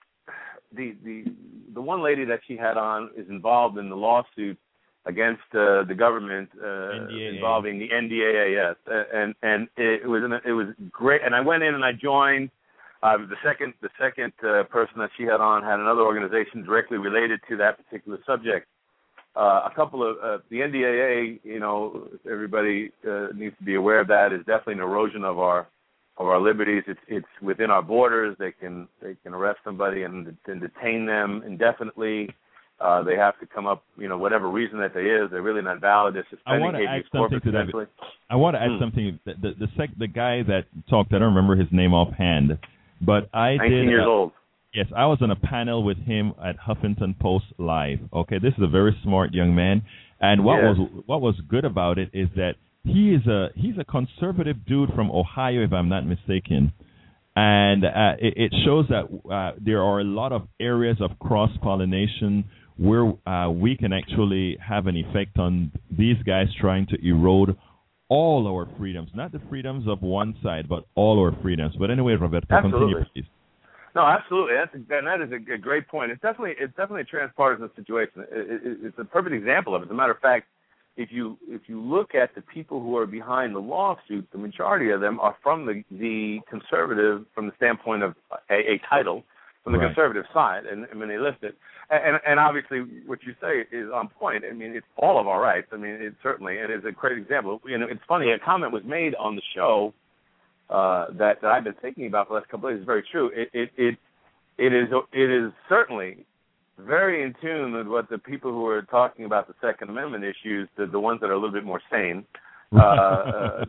the the the one lady that she had on is involved in the lawsuit against uh, the government uh, involving the N D A A S, and and it was an, it was great. And I went in and I joined. Uh, the second the second uh, person that she had on had another organization directly related to that particular subject. Uh, a couple of uh, the N D A A, you know, everybody uh, needs to be aware of that. Is definitely an erosion of our of our liberties. It's it's within our borders. They can they can arrest somebody and, and detain them indefinitely. Uh, they have to come up, you know, whatever reason that there is, they're really not valid. They're suspending I want to add something to that. I want to add hmm. something. The the, the, sec, the guy that talked, I don't remember his name offhand, but I nineteen did. years uh, old. Yes, I was on a panel with him at Huffington Post Live. Okay, this is a very smart young man, and what yes. was what was good about it is that he is a he's a conservative dude from Ohio, if I'm not mistaken. And uh, it, it shows that uh, there are a lot of areas of cross-pollination where uh, we can actually have an effect on these guys trying to erode all our freedoms, not the freedoms of one side, but all our freedoms. But anyway, Roberto, absolutely. continue, please. No, absolutely. That's a, and that is a, a great point. It's definitely it's definitely a transpartisan situation. It, it, it's a perfect example of it. As a matter of fact, if you if you look at the people who are behind the lawsuit, the majority of them are from the the conservative, from the standpoint of a, a title, from the right. conservative side, and I mean they list it, and and obviously what you say is on point. I mean it's all of our rights. I mean it certainly it is a great example. You know, it's funny. A comment was made on the show uh, that that I've been thinking about for the last couple of days. Is very true. It it it it is it is certainly very in tune with what the people who are talking about the Second Amendment issues, the, the ones that are a little bit more sane, uh, uh,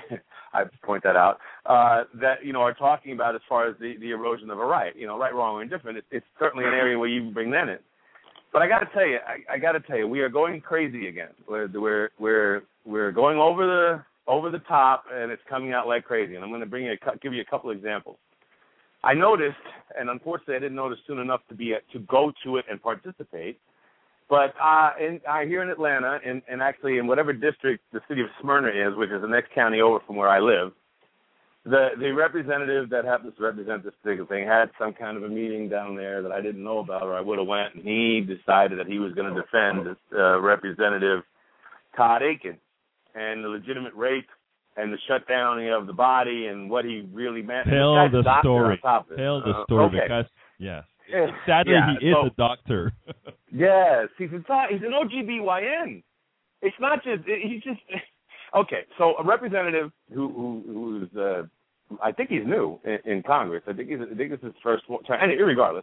I point that out, uh, that, you know, are talking about as far as the, the erosion of a right, you know, right, wrong, or indifferent. It's, it's certainly an area where you bring that in. But I got to tell you, I, I got to tell you, we are going crazy again. We're, we're, we're, we're going over the, over the top, and it's coming out like crazy. And I'm going to bring you a, give you a couple examples. I noticed, and unfortunately I didn't notice soon enough to be to go to it and participate, but uh, in, uh, here in Atlanta, and, and actually in whatever district the city of Smyrna is, which is the next county over from where I live, the the representative that happens to represent this particular thing had some kind of a meeting down there that I didn't know about, or I would have went, and he decided that he was going to defend uh, Representative Todd Akin and the legitimate rape and the shutdowning of the body and what he really meant. Tell the story. Tell the story uh, okay. because, yes. Sadly, yeah, he is so, a doctor. yes. He's, in fact, he's an O G B Y N. It's not just, he's just, okay, so a representative who, who who's, uh, I think he's new in, in Congress. I think he's, I think this is his first time. And regardless,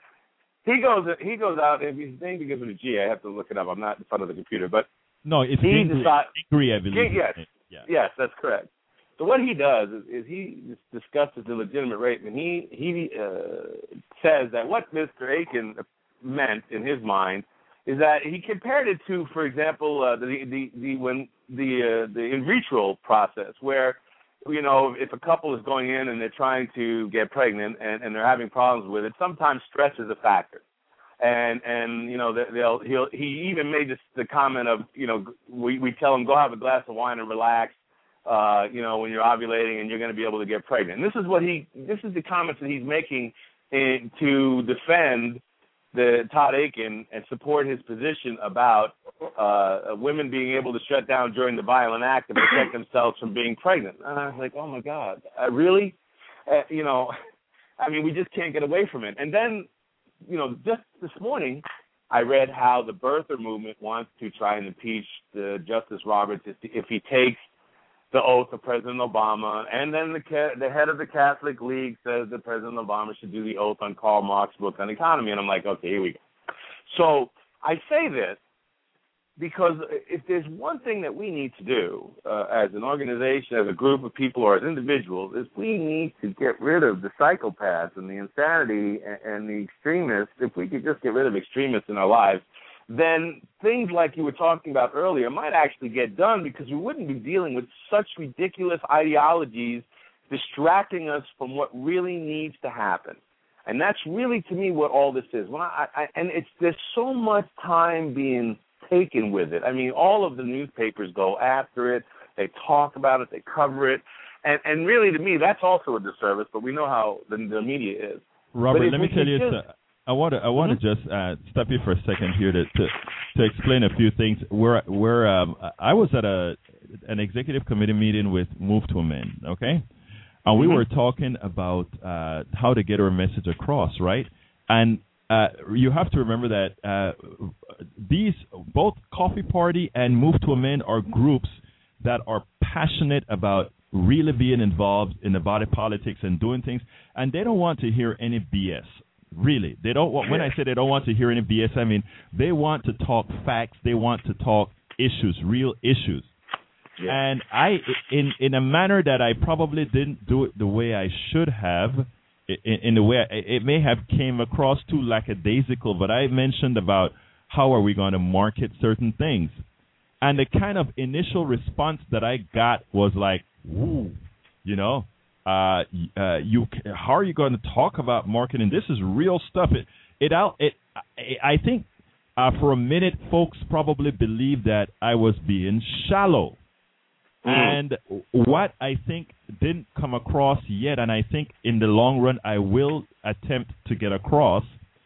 he goes he goes out, and his name begins with a G. I have to look it up. I'm not in front of the computer, but no, it's he Gingrey, decide, Gingrey, I believe. Yes. Yeah. Yes, that's correct. So what he does is, is he discusses the legitimate rape, and he he uh, says that what Mister Akin meant in his mind is that he compared it to, for example, uh, the, the the when the uh, the in vitro process, where you know if a couple is going in and they're trying to get pregnant and, and they're having problems with it, sometimes stress is a factor. And and you know they'll he'll he even made this, the comment of you know we we tell him go have a glass of wine and relax, uh, you know when you're ovulating and you're going to be able to get pregnant. And this is what he this is the comments that he's making in, to defend the Todd Akin and support his position about uh, women being able to shut down during the violent act and protect themselves from being pregnant. And I was like, oh my God, uh, really? Uh, you know, I mean we just can't get away from it. And then. You know, just this morning, I read how the birther movement wants to try and impeach the Justice Roberts if, if he takes the oath of President Obama, and then the the head of the Catholic League says that President Obama should do the oath on Karl Marx's book on economy, and I'm like, okay, here we go. So I say this because if there's one thing that we need to do uh, as an organization, as a group of people, or as individuals, is we need to get rid of the psychopaths and the insanity and, and the extremists. If we could just get rid of extremists in our lives, then things like you were talking about earlier might actually get done, because we wouldn't be dealing with such ridiculous ideologies distracting us from what really needs to happen. And that's really, to me, what all this is. When I, I and it's there's so much time being taken with it. I mean, all of the newspapers go after it. They talk about it. They cover it. And and really, to me, that's also a disservice. But we know how the, the media is. Robert, let me tell you, just, uh, I want to I want to mm-hmm. just uh, stop you for a second here to to, to explain a few things. Where where um, I was at a an executive committee meeting with Move to Amend, okay, and we mm-hmm. were talking about uh, how to get our message across, right? And uh, you have to remember that uh, these both Coffee Party and Move to Amend are groups that are passionate about really being involved in the body politics and doing things, and they don't want to hear any B S. Really, they don't. Want, when I say they don't want to hear any B S, I mean they want to talk facts. They want to talk issues, real issues. Yeah. And I, in in a manner that I probably didn't do it the way I should have, in, in the way I, it may have came across too lackadaisical. But I mentioned about how are we going to market certain things, and the kind of initial response that I got was like, "Woo," you know. Uh, uh, you how are you going to talk about marketing? This is real stuff. It it out it. I think uh, for a minute, folks probably believed that I was being shallow, mm. and what I think didn't come across yet, and I think in the long run I will attempt to get across,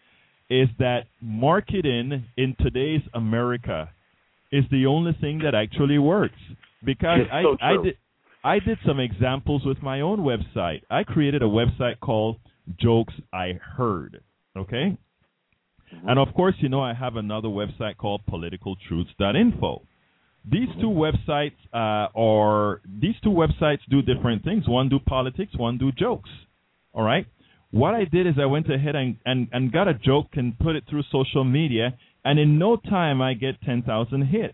is that marketing in today's America is the only thing that actually works. Because it's I so I did. I did some examples with my own website. I created a website called Jokes I Heard, okay? Mm-hmm. And, of course, you know I have another website called political truths dot info. These mm-hmm. two websites uh, are – these two websites do different things. One do politics, one do jokes, all right? What I did is I went ahead and, and, and got a joke and put it through social media, and in no time I get ten thousand hits.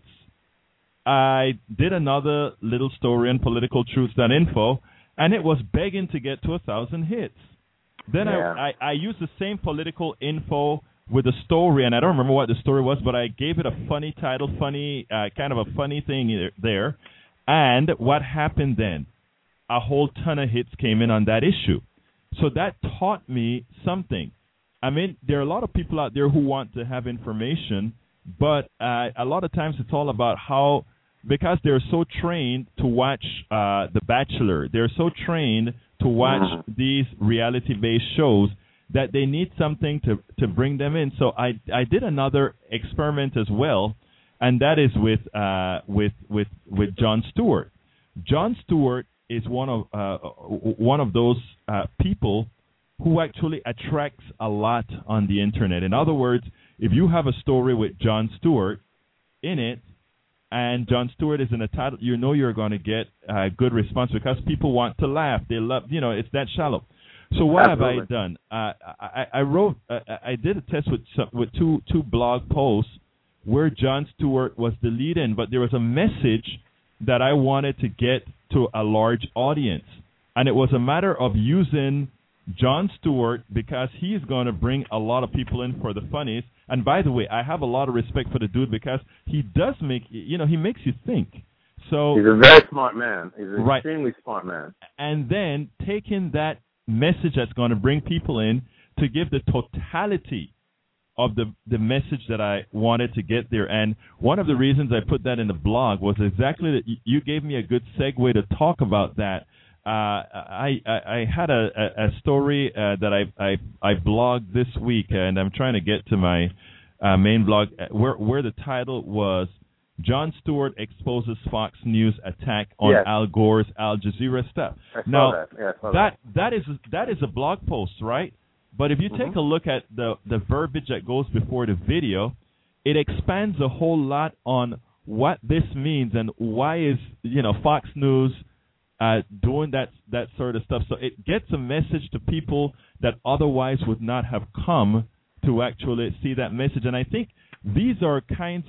I did another little story on political truths dot info, and it was begging to get to one thousand hits. Then yeah. I, I, I used the same political info with a story, and I don't remember what the story was, but I gave it a funny title, funny, uh, kind of a funny thing there. And what happened then? A whole ton of hits came in on that issue. So that taught me something. I mean, there are a lot of people out there who want to have information, but uh, a lot of times it's all about how, because they're so trained to watch uh, The Bachelor, they're so trained to watch mm-hmm. these reality-based shows that they need something to, to bring them in. So I I did another experiment as well, and that is with uh, with with with Jon Stewart. Jon Stewart is one of uh, one of those uh, people who actually attracts a lot on the internet. In other words, if you have a story with Jon Stewart in it, and Jon Stewart is in a title, you know you're going to get a good response because people want to laugh. They love, you know, it's that shallow. So what Absolutely. have I done? Uh, I, I wrote, uh, I did a test with some, with two two blog posts where Jon Stewart was the lead-in, but there was a message that I wanted to get to a large audience, and it was a matter of using Jon Stewart because he's going to bring a lot of people in for the funnies. And by the way, I have a lot of respect for the dude because he does make, you know, he makes you think. So he's a very smart man. He's an right. extremely smart man. And then taking that message that's going to bring people in to give the totality of the the message that I wanted to get there. And one of the reasons I put that in the blog was exactly that you gave me a good segue to talk about that. Uh, I, I I had a, a, a story uh, that I, I I blogged this week, and I'm trying to get to my uh, main blog where where the title was Jon Stewart exposes Fox News attack on yes. Al Gore's Al Jazeera stuff. I saw now that. Yeah, I saw that that is that is a blog post, right? But if you mm-hmm. take a look at the the verbiage that goes before the video, it expands a whole lot on what this means and why is you know Fox News Uh, doing that that sort of stuff. So it gets a message to people that otherwise would not have come to actually see that message. And I think these are kinds of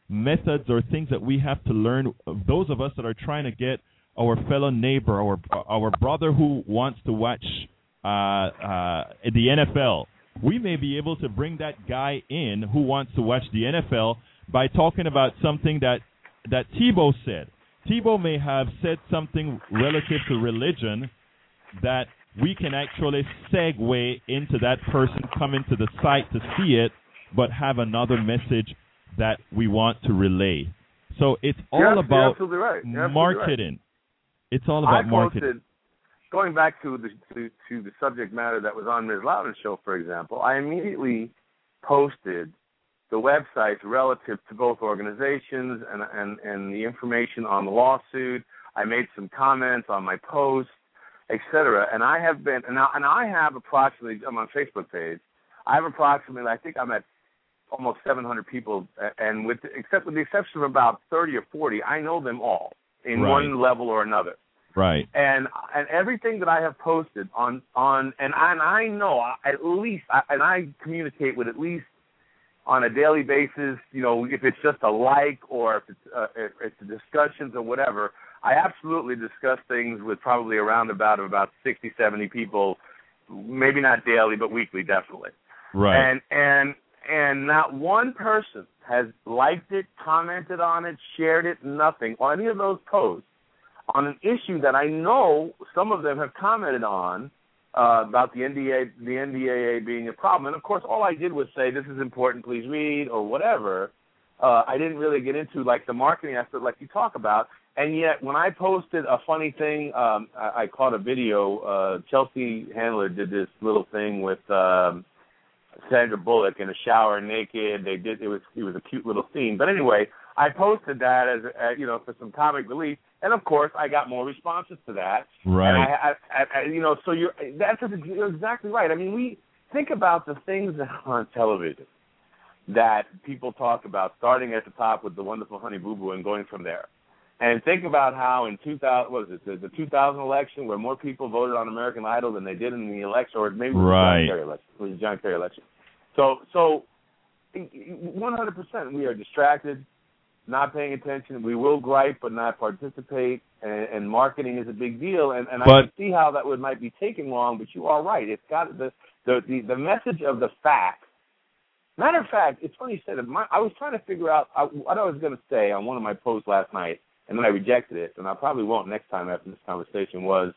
methods or things that we have to learn. Those of us that are trying to get our fellow neighbor, our our brother who wants to watch uh, uh, the N F L, we may be able to bring that guy in who wants to watch the N F L by talking about something that that Tebow said. Tebow may have said something relative to religion that we can actually segue into that person coming to the site to see it, but have another message that we want to relay. So it's all you're about absolutely right. You're marketing. Right. It's all about I marketing. Posted, going back to the to, to the subject matter that was on Miz Loudon's show, for example, I immediately posted the websites relative to both organizations and, and, and the information on the lawsuit. I made some comments on my post, et cetera. And I have been, and I, and I have approximately, I'm on Facebook page, I have approximately, I think I'm at almost seven hundred people, and with except with the exception of about thirty or forty, I know them all in right. one level or another. Right. And and everything that I have posted on, on and, I, and I know at least, and I communicate with at least on a daily basis, you know, if it's just a like or if it's, uh, if it's discussions or whatever, I absolutely discuss things with probably around about about sixty, seventy people, maybe not daily, but weekly, definitely. Right. And and and not one person has liked it, commented on it, shared it, nothing on any of those posts on an issue that I know some of them have commented on. Uh, about the N D A, the N D A A being a problem, and of course, all I did was say this is important. Please read or whatever. Uh, I didn't really get into like the marketing aspect, like you talk about. And yet, when I posted a funny thing, um, I, I caught a video. Uh, Chelsea Handler did this little thing with um, Sandra Bullock in a shower naked. They did it was it was a cute little scene. But anyway, I posted that as uh, you know for some comic relief. And of course, I got more responses to that. Right. And I, I, I, you know, so you're that's you're exactly right. I mean, we think about the things that are on television that people talk about, starting at the top with the wonderful Honey Boo Boo and going from there. And think about how in two thousand, what was it, the, the two thousand election, where more people voted on American Idol than they did in the election, or maybe it was right. the John Kerry election. It was the John Kerry election. So, so one hundred percent, we are distracted. Not paying attention. We will gripe but not participate, and, and marketing is a big deal. And, and I can see how that would might be taken wrong, but you are right. It's got the the the, the message of the fact. Matter of fact, it's funny you said it. My, I was trying to figure out I, what I was going to say on one of my posts last night, and then I rejected it, and I probably won't next time after this conversation. Was,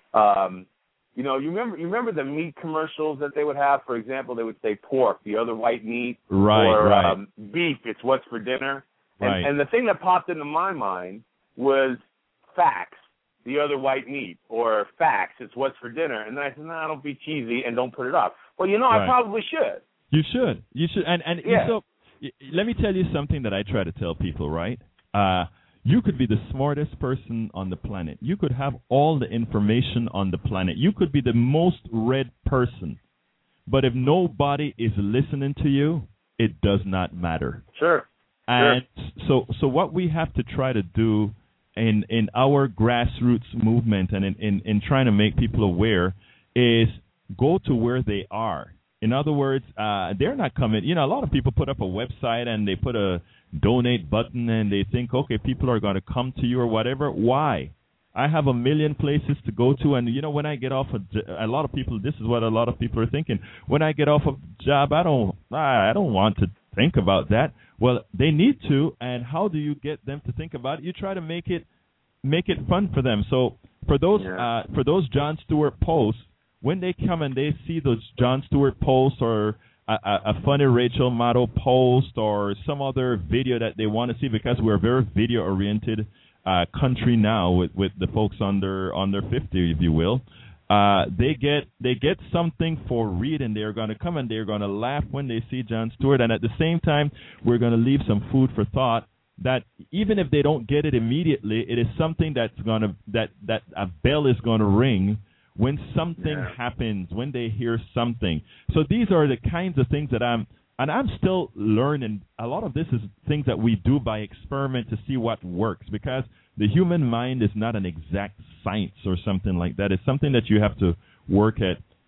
um, you know, you remember you remember the meat commercials that they would have? For example, they would say pork, the other white meat, right, or right. Um, beef, it's what's for dinner. And, Right. and the thing that popped into my mind was facts, the other white meat, or facts, it's what's for dinner. And then I said, no, nah, don't be cheesy and don't put it up. Well, you know, right. I probably should. You should. You should. And, and yeah. so, let me tell you something that I try to tell people, right? Uh, you could be the smartest person on the planet. You could have all the information on the planet. You could be the most read person. But if nobody is listening to you, it does not matter. Sure. And so, so what we have to try to do in in our grassroots movement and in, in, in trying to make people aware is go to where they are. In other words, uh, they're not coming. You know, a lot of people put up a website and they put a donate button and they think, okay, people are going to come to you or whatever. Why? I have a million places to go to, and you know, when I get off a, a lot of people, this is what a lot of people are thinking. When I get off a job, I don't, I don't want to think about that. Well, they need to, and how do you get them to think about it? You try to make it, make it fun for them. So for those, yeah. uh, for those Jon Stewart posts, when they come and they see those Jon Stewart posts or a, a, a funny Rachel Maddow post or some other video that they want to see, because we're very video oriented. Uh, country now with, with the folks under under fifty, if you will, uh, they get they get something for reading. They're going to come and they're going to laugh when they see Jon Stewart, and at the same time, we're going to leave some food for thought. That even if they don't get it immediately, it is something that's going to that that a bell is going to ring when something yeah. happens, when they hear something. So these are the kinds of things that I'm. And I'm still learning. A lot of this is things that we do by experiment to see what works, because the human mind is not an exact science or something like that. It's something that you have to work at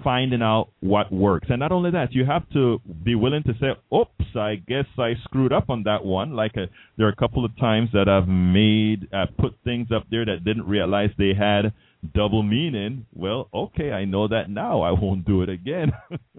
finding out what works. And not only that, you have to be willing to say, oops, I guess I screwed up on that one. Like a, there are a couple of times that I've made, uh, put things up there that didn't realize they had double meaning. Well, okay, I know that now. I won't do it again.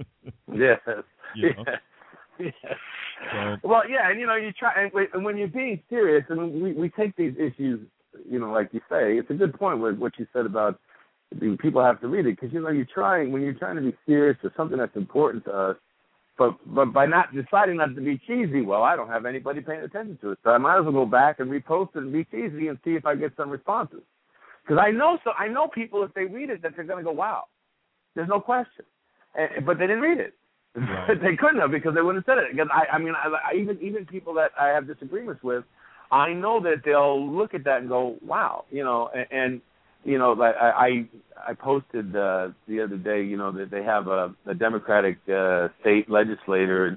Yes. You know? Yes. So, well, yeah, and you know, you try, and, and when you're being serious, and we, we take these issues, you know, like you say, it's a good point with what you said about the people have to read it, because you know you're trying when you're trying to be serious or something that's important to us, but but by not deciding not to be cheesy, well, I don't have anybody paying attention to it, so I might as well go back and repost it and be cheesy and see if I get some responses, because I know so I know people if they read it that they're going to go, wow, there's no question, and, but they didn't read it. Right. They couldn't have, because they wouldn't have said it. Because I, I mean, I, I, even even people that I have disagreements with, I know that they'll look at that and go, "Wow," you know. And, and you know, like I I posted uh, the other day, you know, that they have a, a Democratic uh, state legislator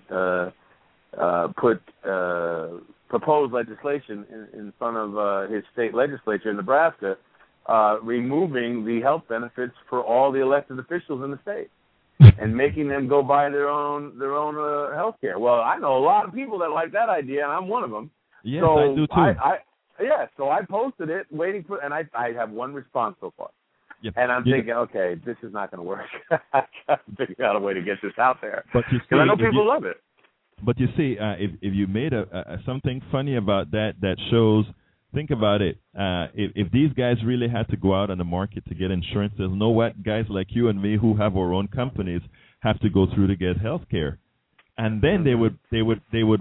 uh, uh, put uh, proposed legislation in, in front of uh, his state legislature in Nebraska, uh, removing the health benefits for all the elected officials in the state. And making them go buy their own their own uh, health care. Well, I know a lot of people that like that idea, and I'm one of them. Yes, so I do too. I, I, yeah, so I posted it, waiting for, and I I have one response so far. Yep. And I'm yep. thinking, okay, this is not going to work. I got to figure out a way to get this out there. But you see, I know people you, love it. But you see, uh, if if you made a, a something funny about that, that shows. Think about it. Uh, if, if these guys really had to go out on the market to get insurance, there's no what guys like you and me who have our own companies have to go through to get health care, and then they would they would they would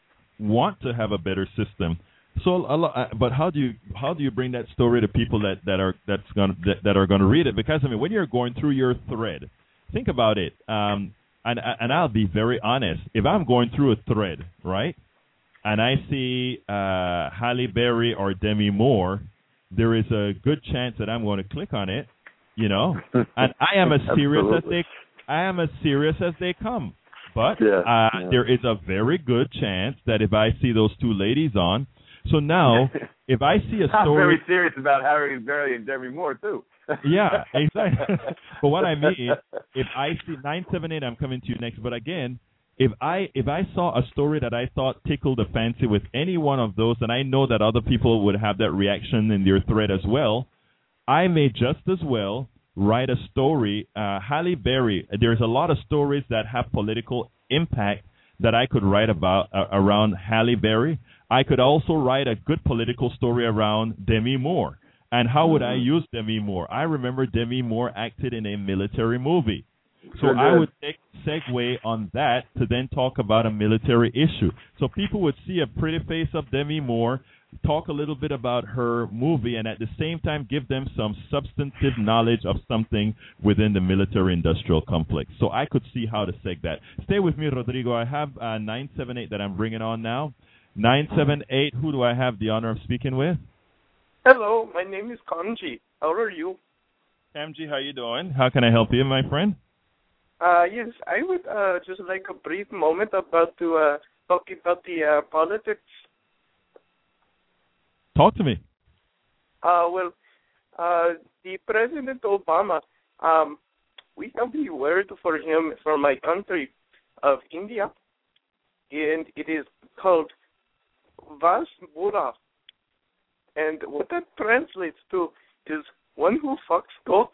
want to have a better system. So, a lot, uh, but how do you how do you bring that story to people that, that are that's going that, that are going to read it? Because I mean, when you're going through your thread, think about it. Um, and and I'll be very honest. If I'm going through a thread, right? And I see uh, Halle Berry or Demi Moore, there is a good chance that I'm going to click on it, you know. And I am as serious as they, I am as serious as they come. But yeah, uh, yeah. there is a very good chance that if I see those two ladies on, so now if I see a story, I'm very serious about Halle Berry and Demi Moore too. Yeah, exactly. But what I mean, if I see nine seven eight, I'm coming to you next. But again. If I if I saw a story that I thought tickled the fancy with any one of those, and I know that other people would have that reaction in their thread as well, I may just as well write a story. Uh, Halle Berry, there's a lot of stories that have political impact that I could write about uh, around Halle Berry. I could also write a good political story around Demi Moore. And how would I use Demi Moore? I remember Demi Moore acted in a military movie. So Sure I did. would take segue on that to then talk about a military issue. So people would see a pretty face of Demi Moore, talk a little bit about her movie, and at the same time give them some substantive knowledge of something within the military-industrial complex. So I could see how to seg that. Stay with me, Rodrigo. I have uh, nine seven eight that I'm bringing on now. nine seven eight, who do I have the honor of speaking with? Hello, my name is Kanji. How are you? Kamji, how you doing? How can I help you, my friend? Uh, yes, I would uh, just like a brief moment about to uh, talk about the uh, politics. Talk to me. Uh, well, uh, the President Obama, um, we have the word for him from my country of India, and it is called Vas Bura. And what that translates to is one who fucks goats.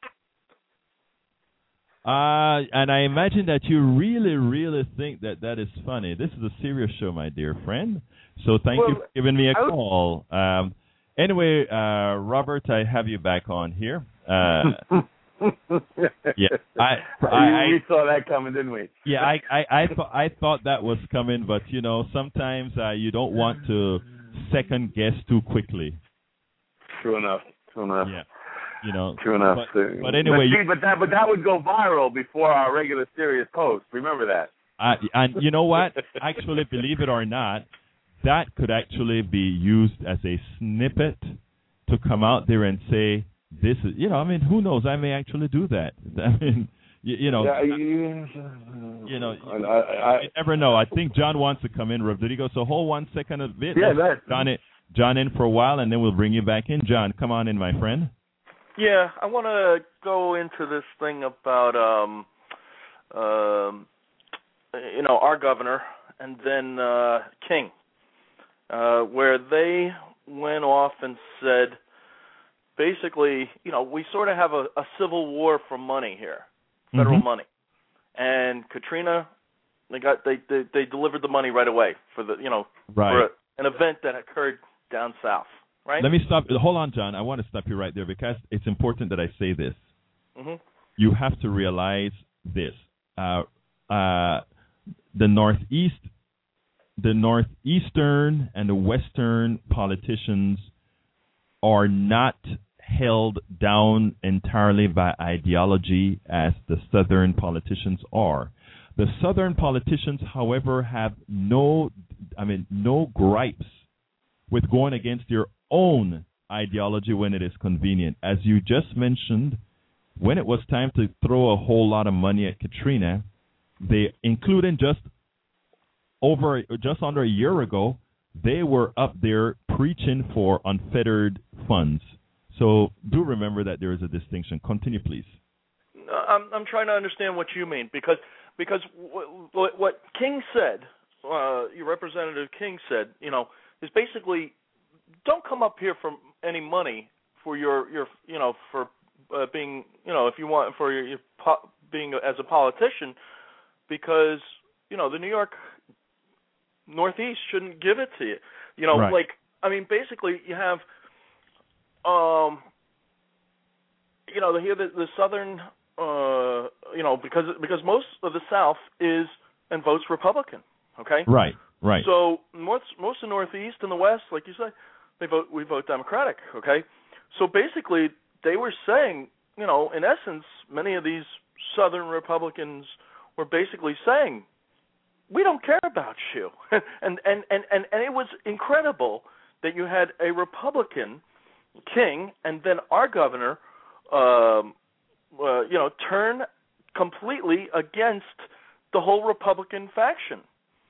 Uh, and I imagine that you really, really think that that is funny. This is a serious show, my dear friend. So thank well, you for giving me a would, call. Um, anyway, uh, Robert, I have you back on here. Uh, yeah, I, I, we saw that coming, didn't we? Yeah, I, I, I, th- I thought that was coming, but you know, sometimes uh, you don't want to second guess too quickly. True enough. True enough. Yeah. You know, true enough. But, but anyway, but, see, you, but that but that would go viral before our regular serious post. Remember that. Uh, and you know what? Actually, believe it or not, that could actually be used as a snippet to come out there and say, "This is," you know. I mean, who knows? I may actually do that. I mean, you, you know, yeah, you, you know, I, I, I, you never know. I think John wants to come in, Rodrigo. So hold one second a bit. Yeah, Let's that. John, it, John in for a while, and then we'll bring you back in. John, come on in, my friend. Yeah, I want to go into this thing about, um, um, you know, our governor and then uh, King, uh, where they went off and said, basically, you know, we sort of have a, a civil war for money here, federal mm-hmm. money, and Katrina, they got they, they they delivered the money right away for the you know right. for a, an event that occurred down south. Right? Let me stop. Hold on, John. I want to stop you right there because it's important that I say this. Mm-hmm. You have to realize this. Uh, uh, the Northeast, the Northeastern and the Western politicians are not held down entirely by ideology as the Southern politicians are. The Southern politicians, however, have no, I mean, no gripes with going against their own ideology when it is convenient. As you just mentioned, when it was time to throw a whole lot of money at Katrina, they, including just over, just under a year ago, they were up there preaching for unfettered funds. So do remember that there is a distinction. Continue, please. I'm, I'm trying to understand what you mean because because what, what King said, uh, your Representative King said, you know, is basically, don't come up here for any money for your, your you know, for uh, being, you know, if you want, for your, your po- being as a politician, because, you know, the New York Northeast shouldn't give it to you. You know, right. like, I mean, basically you have, um, you know, here the, the Southern, uh, you know, because because most of the South is and votes Republican, okay? Right, right. So most most of the Northeast and the West, like you say, they vote we vote Democratic, okay? So basically, they were saying, you know, in essence, many of these Southern Republicans were basically saying, we don't care about you, and, and and and and it was incredible that you had a Republican King and then our governor, um, uh, you know, turn completely against the whole Republican faction.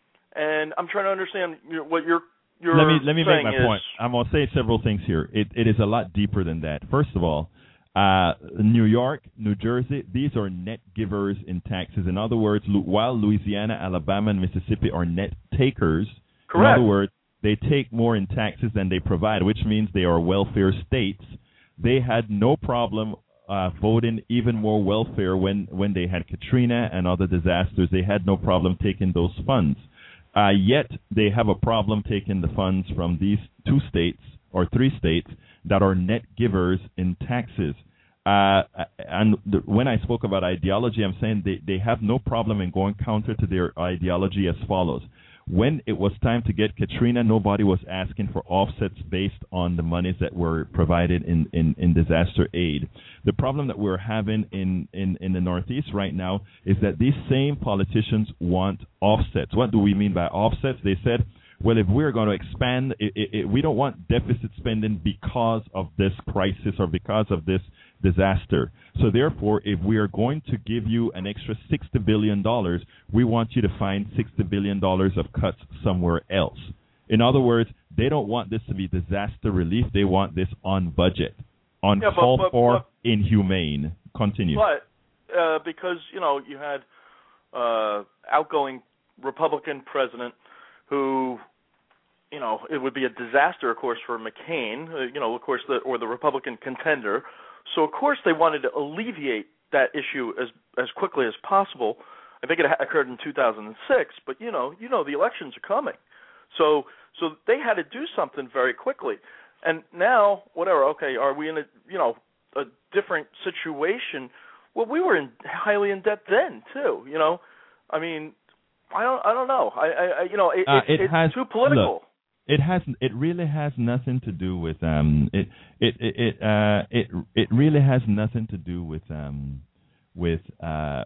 And I'm trying to understand what you're you're let me let me saying make my is, point. I'm gonna say several things here. It it is a lot deeper than that. First of all, uh, New York, New Jersey, these are net givers in taxes. In other words, while Louisiana, Alabama, and Mississippi are net takers, correct. In other words, they take more in taxes than they provide, which means they are welfare states. They had no problem uh, voting even more welfare when, when they had Katrina and other disasters. They had no problem taking those funds. Uh, yet they have a problem taking the funds from these two states or three states that are net givers in taxes. Uh, and the, when I spoke about ideology, I'm saying they, they have no problem in going counter to their ideology as follows. When it was time to get Katrina, nobody was asking for offsets based on the monies that were provided in, in, in disaster aid. The problem that we're having in, in, in the Northeast right now is that these same politicians want offsets. What do we mean by offsets? They said, well, if we're going to expand, it, it, it, we don't want deficit spending because of this crisis or because of this disaster. So therefore, if we are going to give you an extra sixty billion dollars, we want you to find sixty billion dollars of cuts somewhere else. In other words, they don't want this to be disaster relief. They want this on budget, on yeah, call but, but, for, but, inhumane. Continue. But uh, because, you know, you had uh, outgoing Republican president who, you know, it would be a disaster, of course, for McCain, uh, you know, of course, the, or the Republican contender. So, of course, they wanted to alleviate that issue as as quickly as possible. I think it ha- occurred in two thousand six, but, you know, you know, the elections are coming. So so they had to do something very quickly. And now, whatever, okay, are we in a, you know, a different situation? Well, we were in, highly in debt then, too, you know. I mean, I don't I don't know. I, I you know, it, uh, it, it it's has, too political. Look, It has. It really has nothing to do with um. It it it it uh. It it really has nothing to do with um, with uh, uh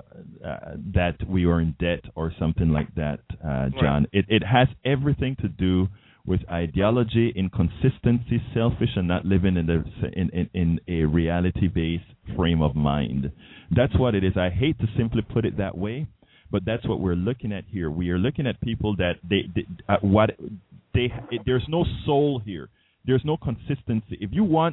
that we are in debt or something like that, uh, John. Right. It it has everything to do with ideology, inconsistency, selfish, and not living in the in in, in a reality-based frame of mind. That's what it is. I hate to simply put it that way, but that's what we're looking at here. We are looking at people that they, they uh, what. They, it, there's no soul here. There's no consistency. If you want,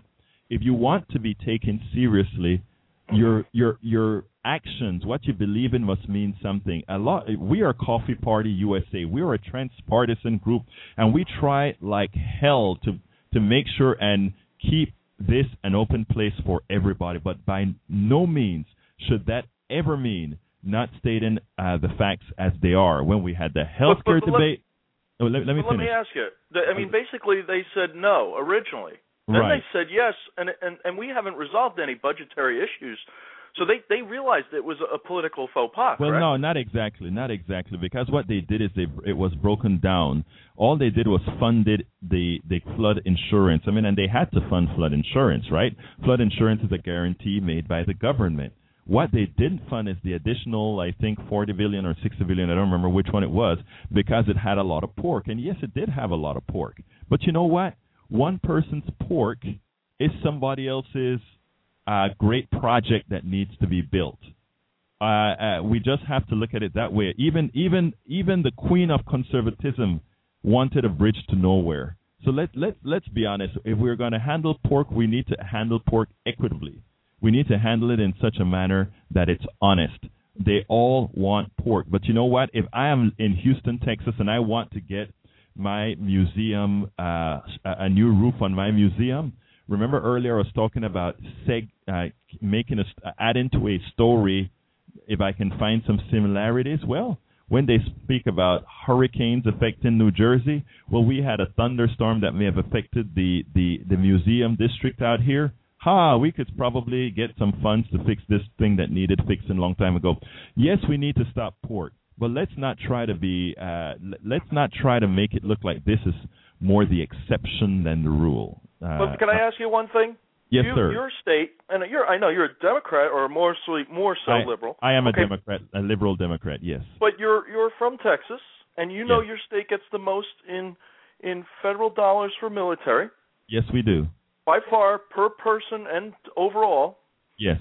if you want to be taken seriously, your your your actions, what you believe in, must mean something. A lot. We are Coffee Party U S A. We are a transpartisan group, and we try like hell to to make sure and keep this an open place for everybody. But by no means should that ever mean not stating uh, the facts as they are. When we had the healthcare but, but, debate, let, oh, let, let me let finish. me ask you. I mean, basically, they said no originally. Then right. they said yes, and, and and we haven't resolved any budgetary issues. So they, they realized it was a political faux pas, Well, correct? no, not exactly, not exactly, because what they did is they it was broken down. All they did was funded the, the flood insurance. I mean, and they had to fund flood insurance, right? Flood insurance is a guarantee made by the government. What they didn't fund is the additional, I think, forty billion dollars or sixty billion dollars, I don't remember which one it was, because it had a lot of pork. And yes, it did have a lot of pork. But you know what? One person's pork is somebody else's uh, great project that needs to be built. Uh, uh, we just have to look at it that way. Even even even the queen of conservatism wanted a bridge to nowhere. So let let let's be honest. If we're going to handle pork, we need to handle pork equitably. We need to handle it in such a manner that it's honest. They all want pork. But you know what? If I am in Houston, Texas, and I want to get my museum, uh, a new roof on my museum, remember earlier I was talking about seg, uh, making a, add into a story if I can find some similarities. Well, when they speak about hurricanes affecting New Jersey, well, we had a thunderstorm that may have affected the, the, the museum district out here. Ha, we could probably get some funds to fix this thing that needed fixing a long time ago. Yes, we need to stop pork, but let's not try to be, uh, let's not try to make it look like this is more the exception than the rule. Uh, but can I ask you one thing? Yes, you, sir. Your state, and you're, I know you're a Democrat or more so, more so I, liberal. I am okay. a Democrat, a liberal Democrat, yes. But you're you're from Texas, and you know yes. your state gets the most in in federal dollars for military. Yes, we do. By far, per person and overall. Yes.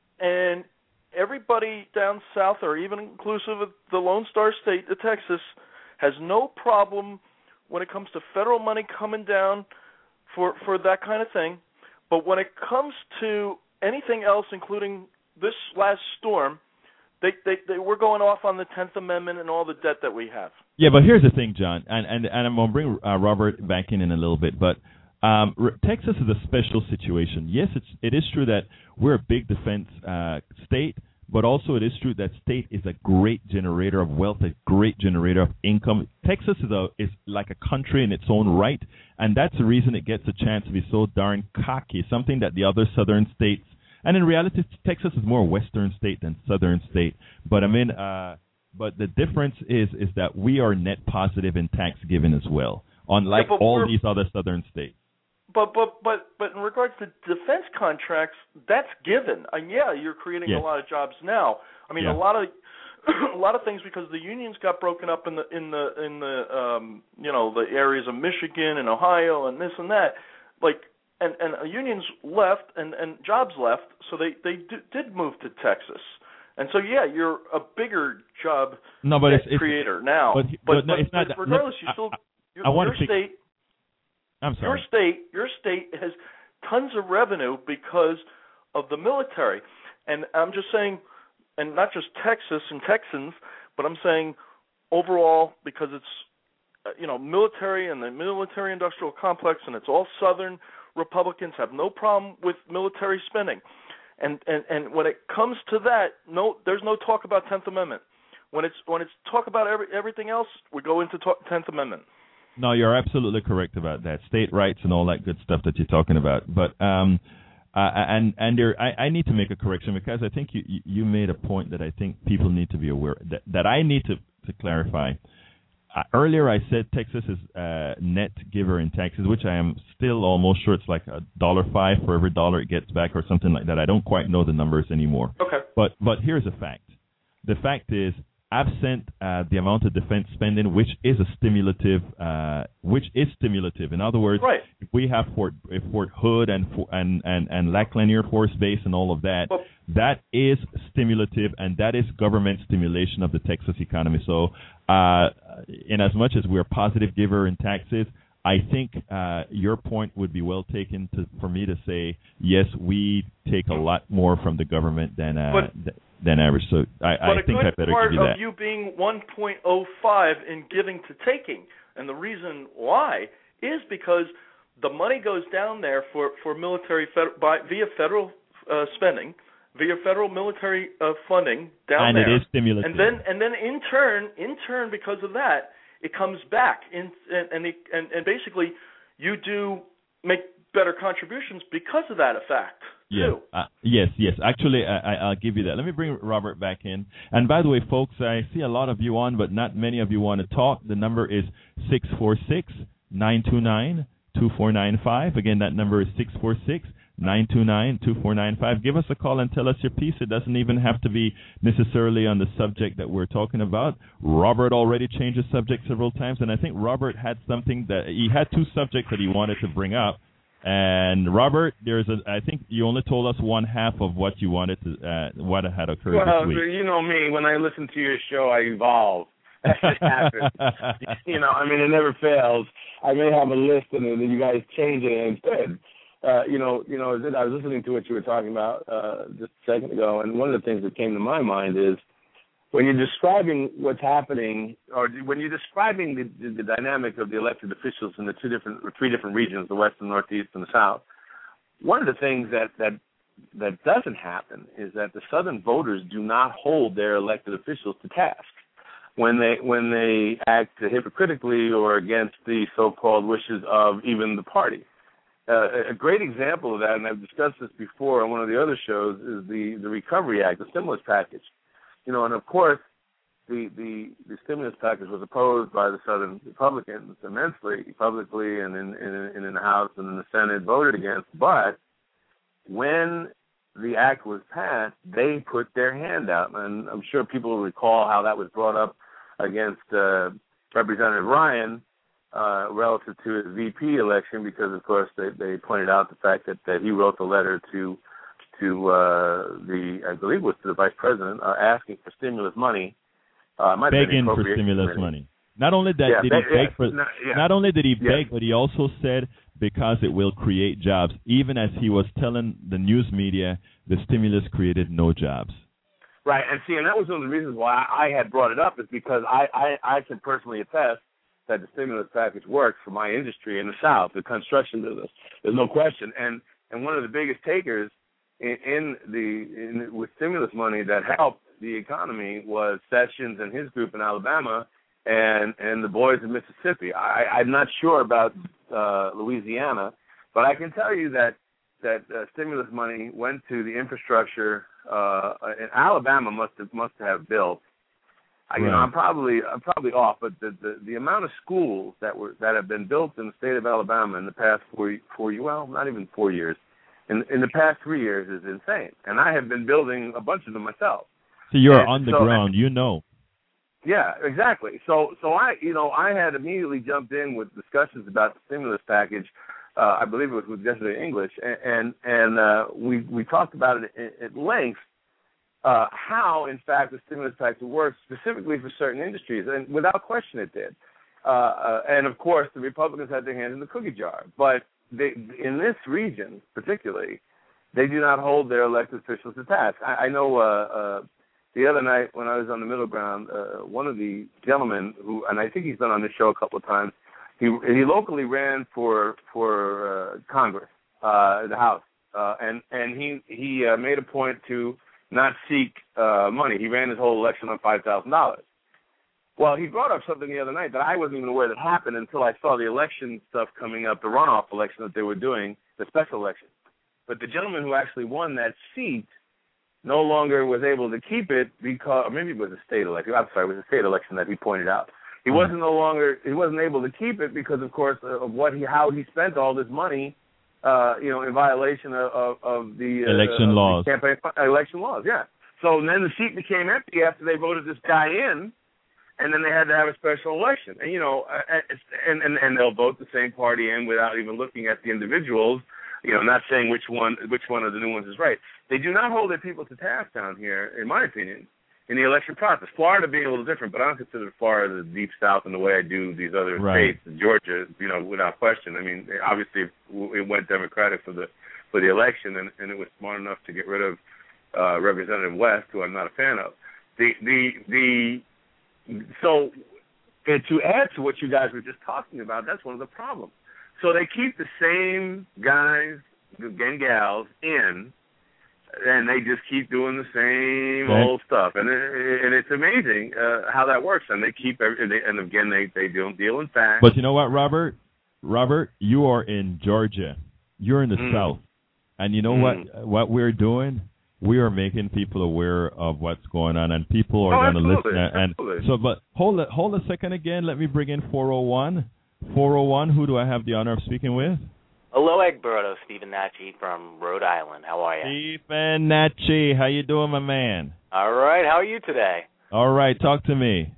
And everybody down south, or even inclusive of the Lone Star State of Texas, has no problem when it comes to federal money coming down for, for that kind of thing. But when it comes to anything else, including this last storm, they, they, they we're going off on the tenth Amendment and all the debt that we have. Yeah, but here's the thing, John, and, and, and I'm going to bring uh, Robert back in in a little bit, but Um, Texas is a special situation. Yes, it's, it is true that we're a big defense uh, state, but also it is true that state is a great generator of wealth, a great generator of income. Texas is a is like a country in its own right, and that's the reason it gets a chance to be so darn cocky, something that the other southern states, and in reality, Texas is more a western state than southern state. But I mean, uh, but the difference is is that we are net positive in tax giving as well, unlike yeah, all these other southern states. But but but but in regards to defense contracts, that's given. And yeah, you're creating yes. a lot of jobs now. I mean, yeah. a lot of a lot of things because the unions got broken up in the in the in the um, you know the areas of Michigan and Ohio and this and that. Like and and unions left and and jobs left, so they they d- did move to Texas. And so yeah, you're a bigger job no, but it's, creator it's, now. But but, but, no, but, it's not, but regardless, no, you still I, your, I want your to state. Pick, I'm sorry. Your state, your state has tons of revenue because of the military, and I'm just saying, and not just Texas and Texans, but I'm saying overall because it's, you know, military and the military-industrial complex, and it's all Southern Republicans have no problem with military spending, and and and when it comes to that, no, there's no talk about tenth Amendment. When it's when it's talk about every, everything else, we go into talk, tenth Amendment. No, you're absolutely correct about that. State rights and all that good stuff that you're talking about. But um, uh, and and there, I, I need to make a correction because I think you you made a point that I think people need to be aware that that I need to to clarify. Uh, earlier, I said Texas is uh, net giver in taxes, which I am still almost sure it's like a dollar five for every dollar it gets back or something like that. I don't quite know the numbers anymore. Okay. But but here's a fact. The fact is, absent uh, the amount of defense spending, which is a stimulative, uh, which is stimulative. In other words, right. if we have Fort if Fort Hood and and and and Lackland Air Force Base and all of that, well, that is stimulative, and that is government stimulation of the Texas economy. So, uh, in as much as we're a positive giver in taxes, I think uh, your point would be well taken to, for me to say, yes, we take a lot more from the government than uh, but, th- than average. So I, I think I better give you that. But a good part of you being one point oh five in giving to taking, and the reason why is because the money goes down there for, for military fed, by, via federal uh, spending, via federal military uh, funding down and there. And it is stimulative. And then, and then in turn, in turn, because of that, it comes back, in, and and, it, and and basically you do make better contributions because of that effect. Yes, uh, yes, yes. Actually, I, I, I'll give you that. Let me bring Robert back in. And by the way, folks, I see a lot of you on, but not many of you want to talk. The number is six four six, nine two nine, two four nine five. Again, that number is six four six, nine two nine, two four nine five. Give us a call and tell us your piece. It doesn't even have to be necessarily on the subject that we're talking about. Robert already changed the subject several times, and I think Robert had something that he had two subjects that he wanted to bring up. And Robert, there's a. I think you only told us one half of what you wanted to, uh, what had occurred well, this week. Well, you know me. When I listen to your show, I evolve. That just happens. You know, I mean, it never fails. I may have a list, and then you guys change it instead. Uh, you know, you know, I was listening to what you were talking about uh, just a second ago, and one of the things that came to my mind is when you're describing what's happening, or when you're describing the, the, the dynamic of the elected officials in the two different, or three different regions, the West, the Northeast, and the South, one of the things that, that that doesn't happen is that the Southern voters do not hold their elected officials to task when they when they act hypocritically or against the so-called wishes of even the party. Uh, a great example of that, and I've discussed this before on one of the other shows, is the, the Recovery Act, the stimulus package. You know, and of course, the, the, the stimulus package was opposed by the Southern Republicans immensely, publicly, and in, in, in the House and in the Senate voted against. But when the act was passed, they put their hand out. And I'm sure people will recall how that was brought up against uh, Representative Ryan uh, relative to his V P election, because, of course, they, they pointed out the fact that, that he wrote the letter to to uh, the, I believe it was to the vice president, uh, asking for stimulus money. Uh, Begging for stimulus committee. money. Not only that yeah, did beg, he beg yeah, for, no, yeah. not only did he yeah. beg, but he also said because it will create jobs. Even as he was telling the news media, the stimulus created no jobs. Right, and see, and that was one of the reasons why I had brought it up, is because I, I, I can personally attest that the stimulus package works for my industry in the South, the construction business. There's no question. And and one of the biggest takers in, in the in, with stimulus money that helped the economy was Sessions and his group in Alabama and, and the boys in Mississippi. I, I'm not sure about uh, Louisiana, but I can tell you that that uh, stimulus money went to the infrastructure. Uh, and Alabama must have must have built. Right. You know, I'm probably I'm probably off, but the, the, the amount of schools that were that have been built in the state of Alabama in the past four four well, not even four years, in in the past three years is insane. And I have been building a bunch of them myself. So you're and on the so, ground, you know. Yeah, exactly. So so I you know I had immediately jumped in with discussions about the stimulus package. Uh, I believe it was with Yesterday English, and and, and uh, we we talked about it at, at length. Uh, how, in fact, the stimulus package works specifically for certain industries, and without question it did. Uh, uh, and, of course, the Republicans had their hands in the cookie jar. But they, in this region, particularly, they do not hold their elected officials to task. I, I know uh, uh, the other night when I was on the Middle Ground, uh, one of the gentlemen, who, and I think he's been on this show a couple of times, he, he locally ran for for uh, Congress, uh, the House, uh, and, and he, he uh, made a point to not seek uh, money. He ran his whole election on five thousand dollars. Well, he brought up something the other night that I wasn't even aware that happened until I saw the election stuff coming up, the runoff election that they were doing, the special election. But the gentleman who actually won that seat no longer was able to keep it because, or maybe it was a state election. I'm sorry, it was a state election that he pointed out. He mm-hmm. wasn't no longer, he wasn't able to keep it because, of course, of what he, how he spent all this money. Uh, you know, in violation of, of, of the uh, election of laws. The campaign election laws, yeah. So then the seat became empty after they voted this guy in, and then they had to have a special election. And you know, and and, and they'll vote the same party in without even looking at the individuals. You know, not saying which one which one of the new ones is right. They do not hold their people to task down here, in my opinion. in the election process. Florida being a little different, but I don't consider Florida the deep South in the way I do these other Right. states. Georgia, you know, without question. I mean, obviously it went Democratic for the for the election, and, and it was smart enough to get rid of uh, Representative West, who I'm not a fan of. The the the so and to add to what you guys were just talking about, that's one of the problems. So they keep the same guys and gals in, and they just keep doing the same right. old stuff, and it, and it's amazing uh, how that works. And they keep every, they, and again they they don't deal in facts. But you know what, Robert? Robert, you are in Georgia. You're in the Mm. South, and you know Mm. what? What we're doing, we are making people aware of what's going on, and people are Oh, going to listen. absolutely, And absolutely. so, but hold it, hold a second again. Let me bring in four oh one. four oh one. Who do I have the honor of speaking with? Hello, Egberto. Stephen Natchi from Rhode Island. How are you? Stephen Natchi. How you doing, my man? All right. How are you today? All right. Talk to me.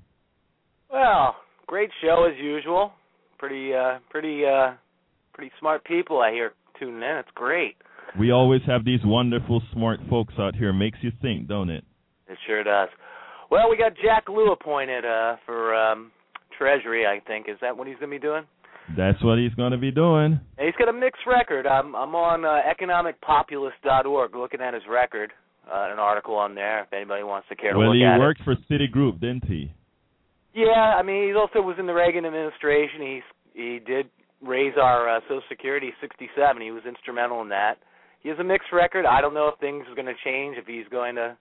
Well, great show as usual. Pretty, uh, pretty, uh, pretty smart people I hear tuning in. It's great. We always have these wonderful, smart folks out here. Makes you think, don't it? It sure does. Well, we got Jack Lew appointed uh, for um, Treasury, I think. Is that what he's going to be doing? That's what he's going to be doing. And he's got a mixed record. I'm, I'm on uh, economic populist dot org looking at his record, uh, an article on there if anybody wants to care to Well, look he at worked it. for Citigroup, didn't he? Yeah, I mean, he also was in the Reagan administration. He's, he did raise our uh, Social Security sixty-seven. He was instrumental in that. He has a mixed record. I don't know if things are going to change, if he's going to,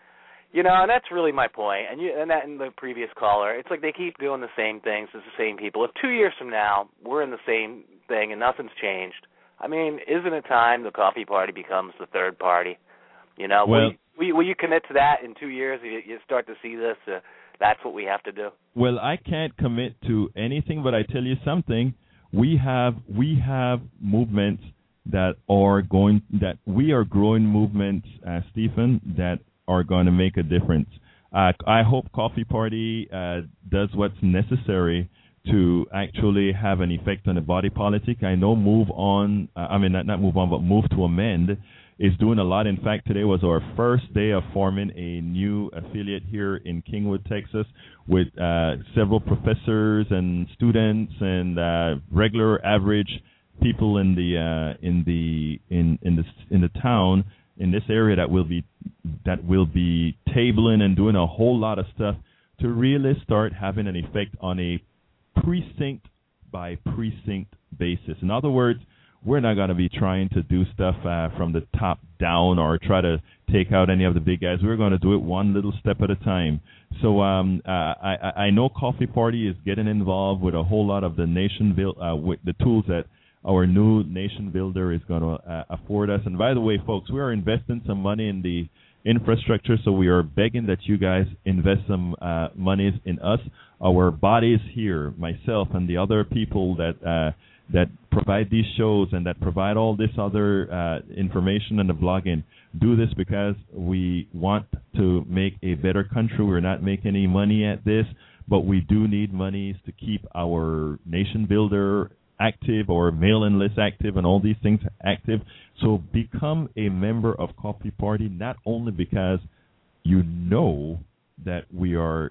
you know, and that's really my point. And you, and that in the previous caller, it's like they keep doing the same things. It's the same people. If two years from now we're in the same thing and nothing's changed, I mean, isn't it time the Coffee Party becomes the third party? You know, Well, will, you, will, you, will you commit to that in two years? You, you start to see this. Uh, that's what we have to do. Well, I can't commit to anything, but I tell you something. We have we have movements that are going that we are growing movements, uh, Stephen, that are going to make a difference. Uh, I hope Coffee Party uh, does what's necessary to actually have an effect on the body politic. I know Move On, uh, I mean, not, not Move On, but Move to Amend is doing a lot. In fact, today was our first day of forming a new affiliate here in Kingwood, Texas, with uh, several professors and students and uh, regular average people in the uh, in the in in the in the town in this area that will be that will be tabling and doing a whole lot of stuff to really start having an effect on a precinct by precinct basis. In other words, we're not going to be trying to do stuff uh, from the top down or try to take out any of the big guys. We're going to do it one little step at a time. So um, uh, I, I know Coffee Party is getting involved with a whole lot of the nation build, uh, with the tools that our new nation builder is going to uh, afford us. And by the way, folks, we are investing some money in the infrastructure, so we are begging that you guys invest some uh, monies in us. Our bodies here, myself and the other people that uh, that provide these shows and that provide all this other uh, information and the blogging, do this because we want to make a better country. We're not making any money at this, but we do need monies to keep our nation builder active or mailing list active and all these things active. So become a member of Coffee Party, not only because you know that we are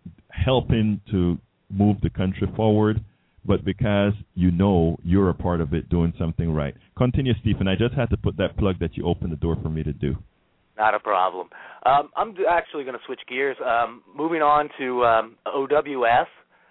helping to move the country forward, but because you know you're a part of it doing something right. Continue, Stephen. I just had to put that plug that you opened the door for me to do. Not a problem. Um, I'm actually going to switch gears. Um, moving on to um, O W S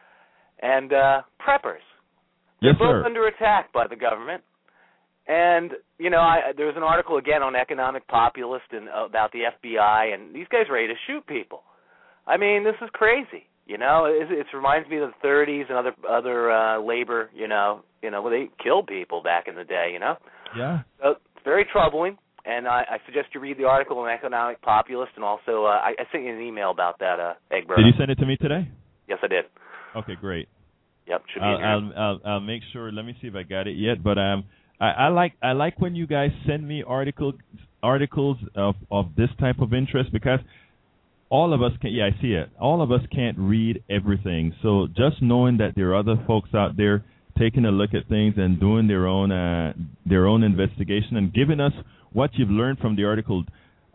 and uh, preppers. They're Yes, both sir. under attack by the government. And, you know, I, there was an article again on Economic Populist and uh, about the F B I, and these guys are ready to shoot people. I mean, this is crazy. You know, it, it reminds me of the thirties and other other uh, labor, you know, you know, where they killed people back in the day, you know. Yeah. So it's very troubling, and I, I suggest you read the article on Economic Populist, and also uh, I, I sent you an email about that, uh, Egbert. Did you send it to me today? Yes, I did. Okay, great. Yep, should be I'll, in here. I'll, I'll, I'll make sure. Let me see if I got it yet. But um, I, I like I like when you guys send me articles articles of, of this type of interest, because all of us can. Yeah, I see it. All of us can't read everything. So just knowing that there are other folks out there taking a look at things and doing their own uh, their own investigation and giving us what you've learned from the article.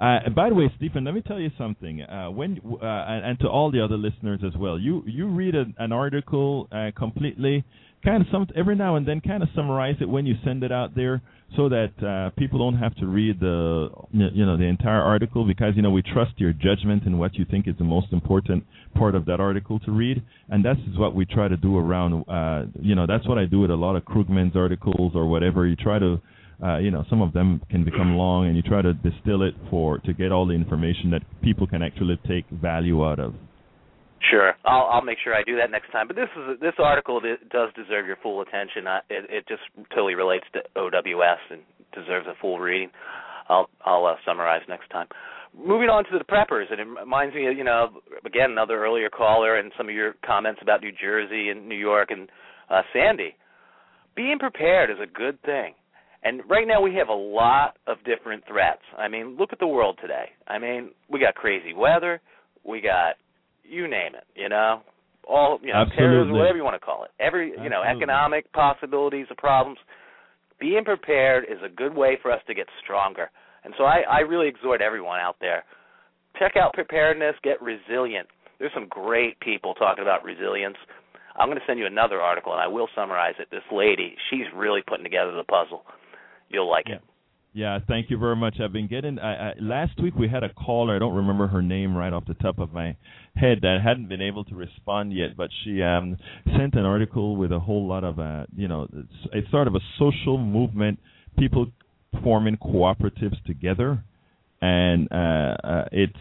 Uh, by the way, Stephen, let me tell you something. Uh, when uh, and, and to all the other listeners as well, you you read a, an article uh, completely, kind of some every now and then, kind of summarize it when you send it out there, so that uh, people don't have to read the you know the entire article, because you know we trust your judgment and what you think is the most important part of that article to read, and that's what we try to do around. Uh, you know that's what I do with a lot of Krugman's articles or whatever. You try to. Uh, you know, some of them can become long, and you try to distill it for to get all the information that people can actually take value out of. Sure, I'll I'll make sure I do that next time. But this is this article does deserve your full attention. I, it it just totally relates to O W S and deserves a full reading. I'll I'll uh, summarize next time. Moving on to the preppers, and it reminds me of, you know, again, another earlier caller and some of your comments about New Jersey and New York and uh, Sandy. Being prepared is a good thing. And right now we have a lot of different threats. I mean, look at the world today. I mean, we got crazy weather. We got, you name it, you know, all, you know, terrorism, whatever you want to call it. Every, you know, Absolutely. Economic possibilities of problems. Being prepared is a good way for us to get stronger. And so I, I really exhort everyone out there, check out preparedness, get resilient. There's some great people talking about resilience. I'm going to send you another article, and I will summarize it. This lady, she's really putting together the puzzle. You'll like yeah. it. Yeah, thank you very much. I've been getting, I, I, last week we had a caller, I don't remember her name right off the top of my head, that hadn't been able to respond yet, but she um, sent an article with a whole lot of, uh, you know, it's, it's sort of a social movement, people forming cooperatives together, and uh, uh, it's,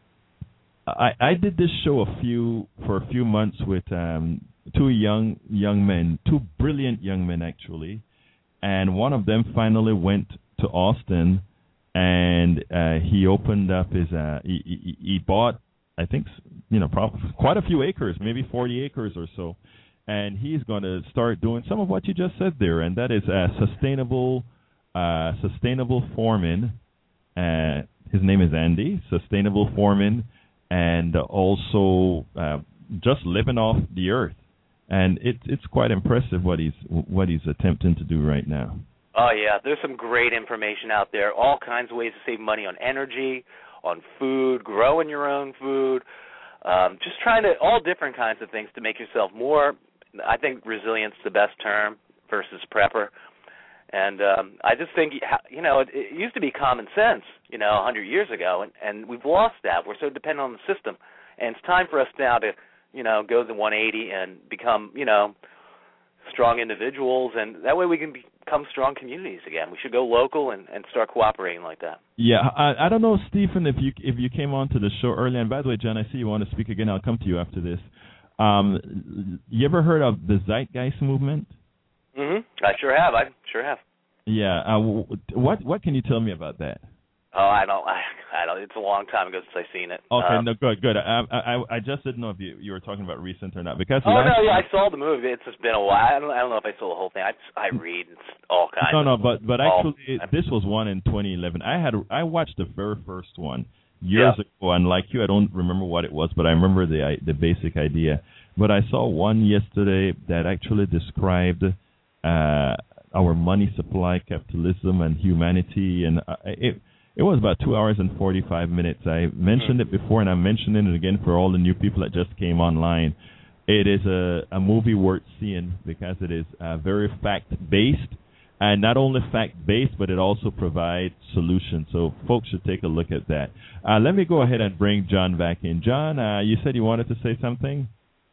I, I did this show a few, for a few months with um, two young young men, two brilliant young men actually, and one of them finally went to Austin, and uh, he opened up his. Uh, he, he, he bought, I think, you know, probably quite a few acres, maybe forty acres or so, and he's going to start doing some of what you just said there, and that is uh, sustainable, uh, sustainable farming. Uh, his name is Andy. Sustainable farming, and also uh, just living off the earth. And it, it's quite impressive what he's what he's attempting to do right now. Oh, yeah. There's some great information out there, all kinds of ways to save money on energy, on food, growing your own food, um, just trying to, all different kinds of things to make yourself more, I think resilience is the best term versus prepper. And um, I just think, you know, it, it used to be common sense, you know, one hundred years ago, and, and we've lost that. We're so dependent on the system. And it's time for us now to, you know, go the one eighty and become, you know, strong individuals, and that way we can become strong communities again. We should go local and, and start cooperating like that. Yeah, I, I don't know, Stephen, if you if you came on to the show earlier, and by the way, John, I see you want to speak again. I'll come to you after this. Um, you ever heard of the Zeitgeist movement? Mm-hmm. I sure have. I sure have. Yeah. Uh, what what can you tell me about that? Oh, I don't. I, I don't. It's a long time ago since I've seen it. Okay, um, no, good, good. I, I I just didn't know if you, you were talking about recent or not, because. Oh no, yeah, I saw the movie. It's just been a while. I don't. I don't know if I saw the whole thing. I just, I read it's all kinds. No, of no, but but all, actually, it, this was one in twenty eleven. I had I watched the very first one years yeah. ago, and like you, I don't remember what it was, but I remember the the basic idea. But I saw one yesterday that actually described uh, our money supply, capitalism, and humanity, and uh, it. It was about two hours and forty-five minutes. I mentioned it before, and I'm mentioning it again for all the new people that just came online. It is a, a movie worth seeing because it is uh, very fact-based, and not only fact-based, but it also provides solutions. So folks should take a look at that. Uh, let me go ahead and bring John back in. John, uh, you said you wanted to say something?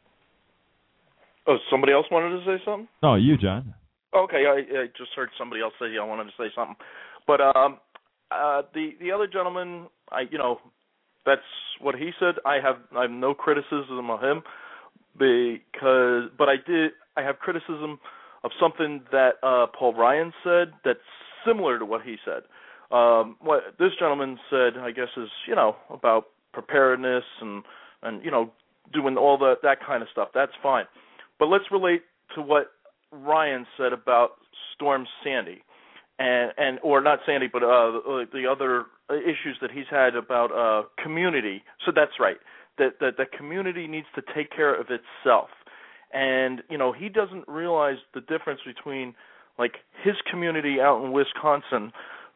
Oh, somebody else wanted to say something? No, you, John. Okay, I, I just heard somebody else say I wanted to say something. But um, uh, the the other gentleman, I you know, that's what he said. I have I have no criticism of him because, but I did I have criticism of something that uh, Paul Ryan said that's similar to what he said. Um, what this gentleman said, I guess, is you know about preparedness and and you know doing all the that kind of stuff. That's fine, but let's relate to what Ryan said about Storm Sandy, and and or not Sandy, but uh, the, the other issues that he's had about uh, community. So that's right. That that the community needs to take care of itself, and you know he doesn't realize the difference between like his community out in Wisconsin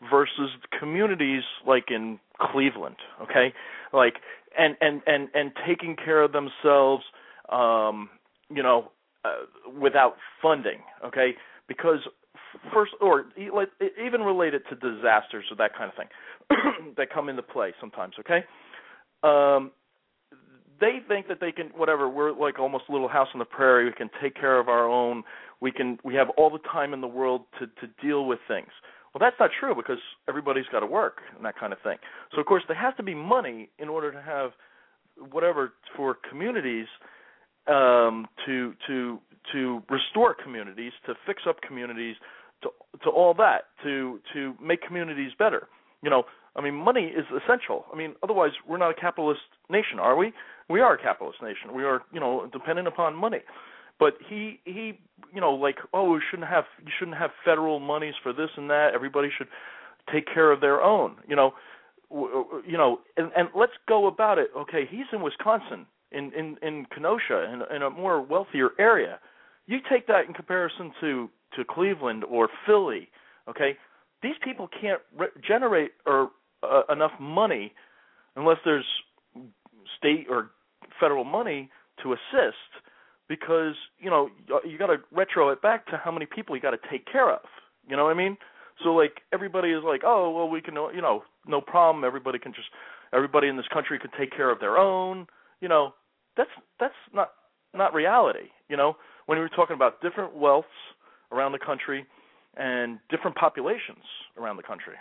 versus communities like in Cleveland, okay, like and and and and taking care of themselves, um, you know, uh, without funding, okay, because first or even related to disasters or that kind of thing that come into play sometimes, okay. Um, They think that they can, whatever, we're like almost a little house on the prairie. We can take care of our own. We can. We have all the time in the world to, to deal with things. Well, that's not true because everybody's got to work and that kind of thing. So, of course, there has to be money in order to have whatever for communities um, to to to restore communities, to fix up communities, to to all that, to to make communities better. You know, I mean, money is essential. I mean, otherwise, we're not a capitalist nation, are we? We are a capitalist nation. We are, you know, dependent upon money. But he, he, you know, like, oh, we shouldn't have, you shouldn't have federal monies for this and that. Everybody should take care of their own, you know, you know. And, and let's go about it. Okay, he's in Wisconsin, in in, in Kenosha, in, in a more wealthier area. You take that in comparison to to Cleveland or Philly. Okay, these people can't re- generate or uh, enough money unless there's state or federal money to assist, because you know you got to retro it back to how many people you got to take care of. You know what I mean? So like everybody is like, oh well, we can, you know, no problem. Everybody can just, everybody in this country could take care of their own. You know, that's that's not not reality. You know, when we were talking about different wealths around the country and different populations around the country.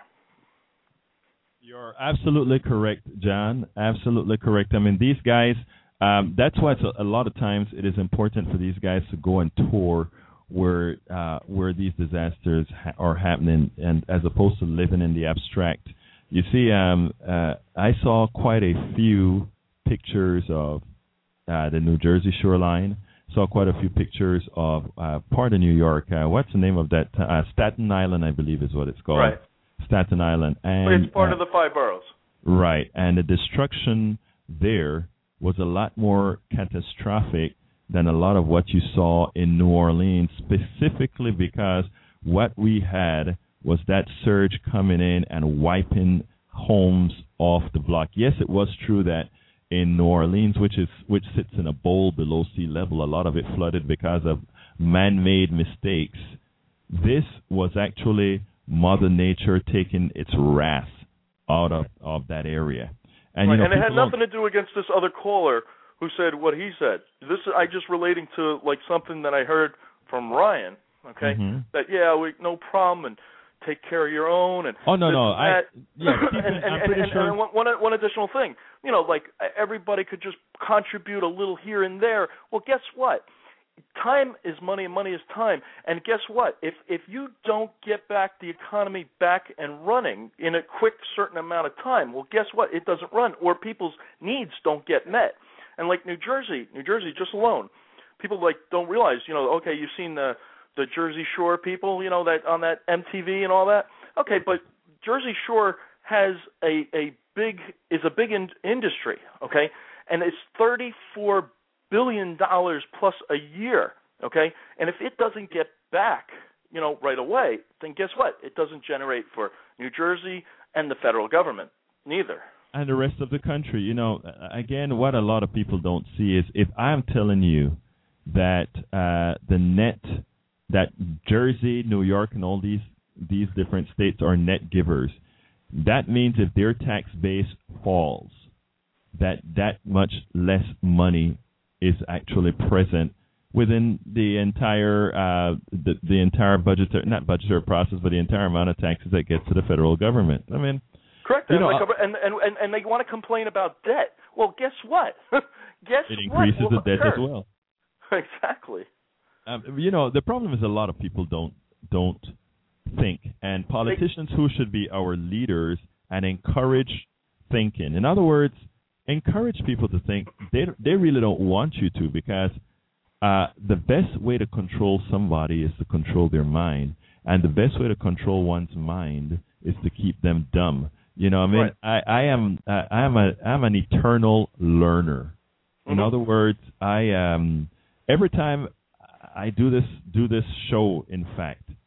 You're absolutely correct, John. Absolutely correct. I mean, these guys, um, that's why it's a, a lot of times it is important for these guys to go and tour where uh, where these disasters ha- are happening, and as opposed to living in the abstract. You see, um, uh, I saw quite a few pictures of uh, the New Jersey shoreline. Saw quite a few pictures of uh, part of New York. Uh, what's the name of that? Uh, Staten Island, I believe, is what it's called. Right. Staten Island. And it's part uh, of the five boroughs. Right. And the destruction there was a lot more catastrophic than a lot of what you saw in New Orleans, specifically because what we had was that surge coming in and wiping homes off the block. Yes, it was true that in New Orleans, which is which sits in a bowl below sea level, a lot of it flooded because of man-made mistakes. This was actually Mother Nature taking its wrath out of, of that area. And, right, you know, and it had nothing to do against this other caller who said what he said. This is I just relating to like something that I heard from Ryan, okay? Mm-hmm. That, yeah, we no problem, and take care of your own. And oh, no, this, no. I, yeah, and, and, I'm and, pretty and, sure. and one, one additional thing, you know, like everybody could just contribute a little here and there. Well, guess what? Time is money, and money is time. And guess what? If if you don't get back the economy back and running in a quick certain amount of time, well, guess what? It doesn't run, or people's needs don't get met. And like New Jersey, New Jersey just alone, people like don't realize, you know, okay, you've seen the the Jersey Shore people, you know, that on that M T V and all that. Okay, but Jersey Shore has a a big is a big in, industry, okay, and it's thirty-four billion dollars plus a year, okay? And if it doesn't get back, you know, right away, then guess what? It doesn't generate for New Jersey and the federal government, neither. And the rest of the country. You know, again, what a lot of people don't see is if I'm telling you that uh, the net, that Jersey, New York, and all these these different states are net givers, that means if their tax base falls, that that much less money is actually present within the entire uh, the, the entire budgetary, not budgetary process, but the entire amount of taxes that gets to the federal government. I mean, correct. You and, know, like, and, and and and they want to complain about debt. Well, guess what? guess it increases what the debt occur? as well. Exactly. Um, you know, the problem is a lot of people don't don't think, and politicians who should be our leaders and encourage thinking. In other words, encourage people to think. They they really don't want you to, because uh, the best way to control somebody is to control their mind, and the best way to control one's mind is to keep them dumb. You know, I mean, right. I, I am uh, I am a I'm an eternal learner. In Mm-hmm. other words, I um every time I do this do this show, in fact,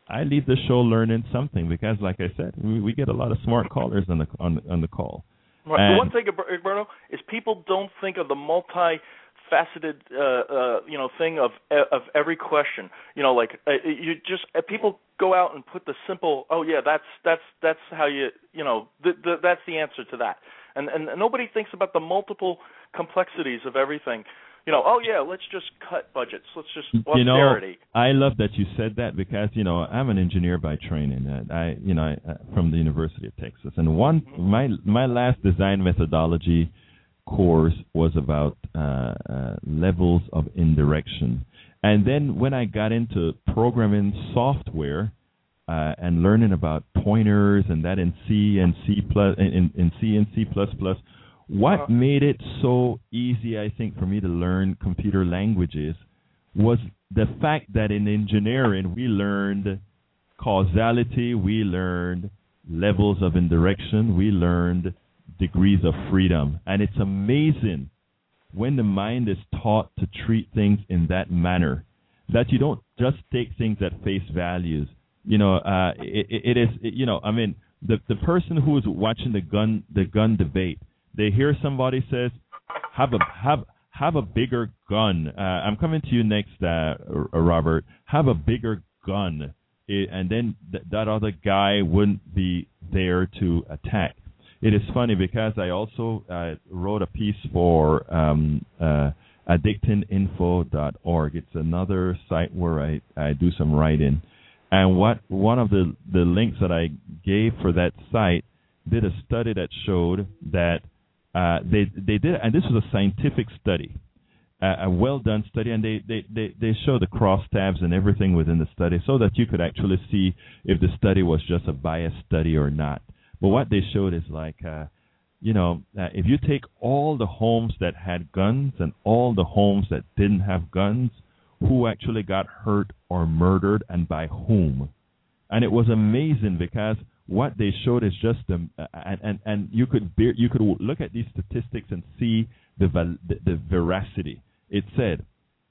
I leave the show learning something because, like I said, we, we get a lot of smart callers on the on, on the call. Right. And the one thing, Roberto, is people don't think of the multi-faceted, uh, uh, you know, thing of of every question. You know, like uh, you just uh, people go out and put the simple, oh yeah, that's that's that's how you, you know, th- th- that's the answer to that, and and nobody thinks about the multiple complexities of everything. You know, oh yeah, let's just cut budgets. Let's just austerity. You know, I love that you said that because you know I'm an engineer by training. Uh, I, you know, I, uh, from the University of Texas, and one mm-hmm. my my last design methodology course was about uh, uh, levels of indirection, and then when I got into programming software uh, and learning about pointers and that in C and C plus in, in C and C plus plus. What uh-huh. made it so easy, I think, for me to learn computer languages was the fact that in engineering we learned causality, we learned levels of indirection, we learned degrees of freedom. And it's amazing when the mind is taught to treat things in that manner, that you don't just take things at face values. You know, uh, it, it is, it, you know, I mean, the the person who is watching the gun the gun debate, they hear somebody says, "Have a have have a bigger gun." Uh, I'm coming to you next, uh, Robert. Have a bigger gun, it, and then th- that other guy wouldn't be there to attack. It is funny because I also uh, wrote a piece for um, uh, addicting info dot org. It's another site where I, I do some writing, and what one of the the links that I gave for that site did a study that showed that. Uh, they they did, and this was a scientific study, uh, a well-done study, and they, they, they, they show the crosstabs and everything within the study so that you could actually see if the study was just a biased study or not. But what they showed is like, uh, you know, uh, if you take all the homes that had guns and all the homes that didn't have guns, who actually got hurt or murdered and by whom? And it was amazing because what they showed is just um, uh, and, and and you could bear, you could look at these statistics and see the val- the, the veracity. It said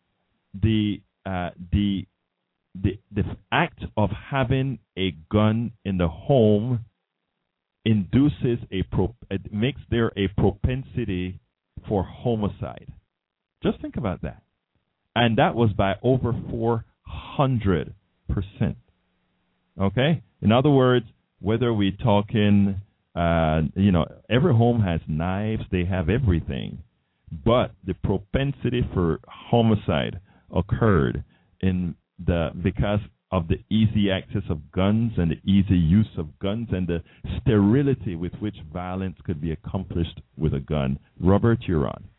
the uh, the the the act of having a gun in the home induces a pro- it makes there a propensity for homicide. Just think about that, and that was by over four hundred percent. Okay, in other words. Whether we're talking, uh, you know, every home has knives, they have everything. But the propensity for homicide occurred in the because of the easy access of guns and the easy use of guns and the sterility with which violence could be accomplished with a gun. Robert, you're on.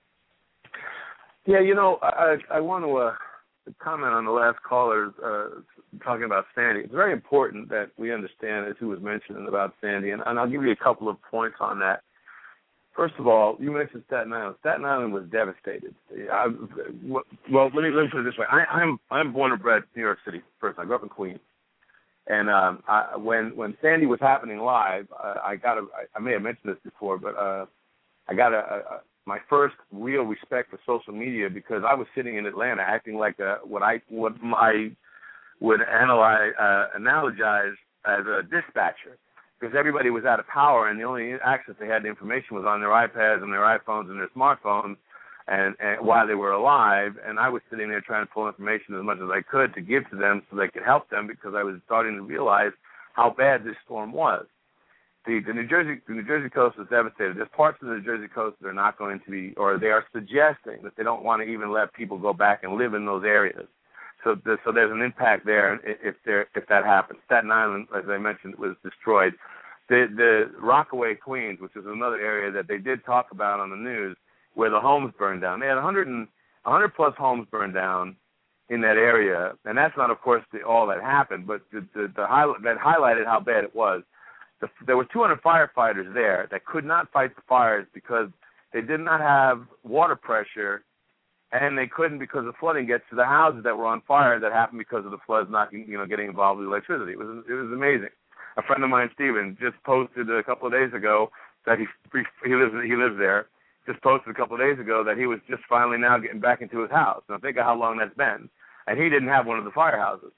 Yeah, you know, I, I want to uh, comment on the last caller uh, talking about Sandy. It's very important that we understand, as who was mentioning about Sandy, and, and I'll give you a couple of points on that. First of all, you mentioned Staten Island. Staten Island was devastated. I, well, let me let me put it this way. I, I'm I'm born and bred in New York City. First, I grew up in Queens, and um, I, when when Sandy was happening live, uh, I got a. I, I may have mentioned this before, but uh, I got a, a my first real respect for social media because I was sitting in Atlanta acting like a, what I what I would analyze, uh, analogize as a dispatcher, because everybody was out of power and the only access they had to information was on their iPads and their iPhones and their smartphones, and, and while they were alive, and I was sitting there trying to pull information as much as I could to give to them so they could help them, because I was starting to realize how bad this storm was. The, the New Jersey the New Jersey coast is devastated. There's parts of the New Jersey coast that are not going to be, or they are suggesting that they don't want to even let people go back and live in those areas. So, the, so there's an impact there if there if that happens. Staten Island, as I mentioned, was destroyed. The the Rockaway, Queens, which is another area that they did talk about on the news, where the homes burned down. They had one hundred and one hundred plus homes burned down in that area, and that's not, of course, the, all that happened, but the, the, the highlight that highlighted how bad it was. The, there were two hundred firefighters there that could not fight the fires because they did not have water pressure. And they couldn't because the flooding gets to the houses that were on fire that happened because of the floods not, you know, getting involved with electricity. It was it was amazing. A friend of mine, Steven, just posted a couple of days ago that he he lives he lives there. Just posted a couple of days ago that he was just finally now getting back into his house. Now think of how long that's been, and he didn't have one of the firehouses.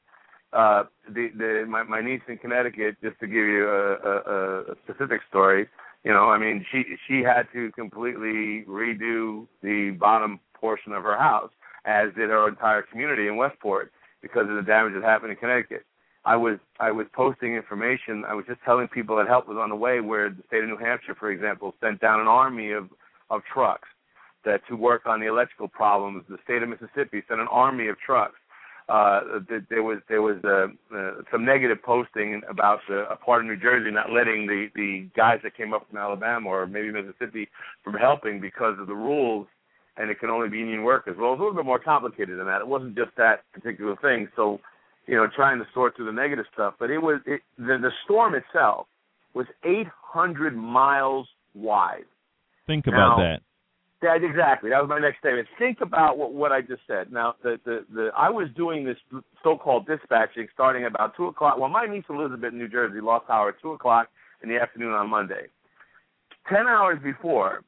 uh, the the my, my niece in Connecticut, just to give you a, a, a specific story, you know, I mean, she she had to completely redo the bottom portion of her house, as did her entire community in Westport, because of the damage that happened in Connecticut. I was I was posting information. I was just telling people that help was on the way, where the state of New Hampshire, for example, sent down an army of, of trucks that to work on the electrical problems. The state of Mississippi sent an army of trucks. Uh, there was there was uh, uh, some negative posting about the, a part of New Jersey not letting the, the guys that came up from Alabama or maybe Mississippi from helping because of the rules, and it can only be union workers. Well, it was a little bit more complicated than that. It wasn't just that particular thing. So, you know, trying to sort through the negative stuff. But it was it, the, the storm itself was eight hundred miles wide. Think about now, that. That exactly. That was my next statement. Think about what, what I just said. Now, the, the, the I was doing this so-called dispatching starting about two o'clock. Well, my niece Elizabeth in New Jersey lost power at two o'clock in the afternoon on Monday. Ten hours before,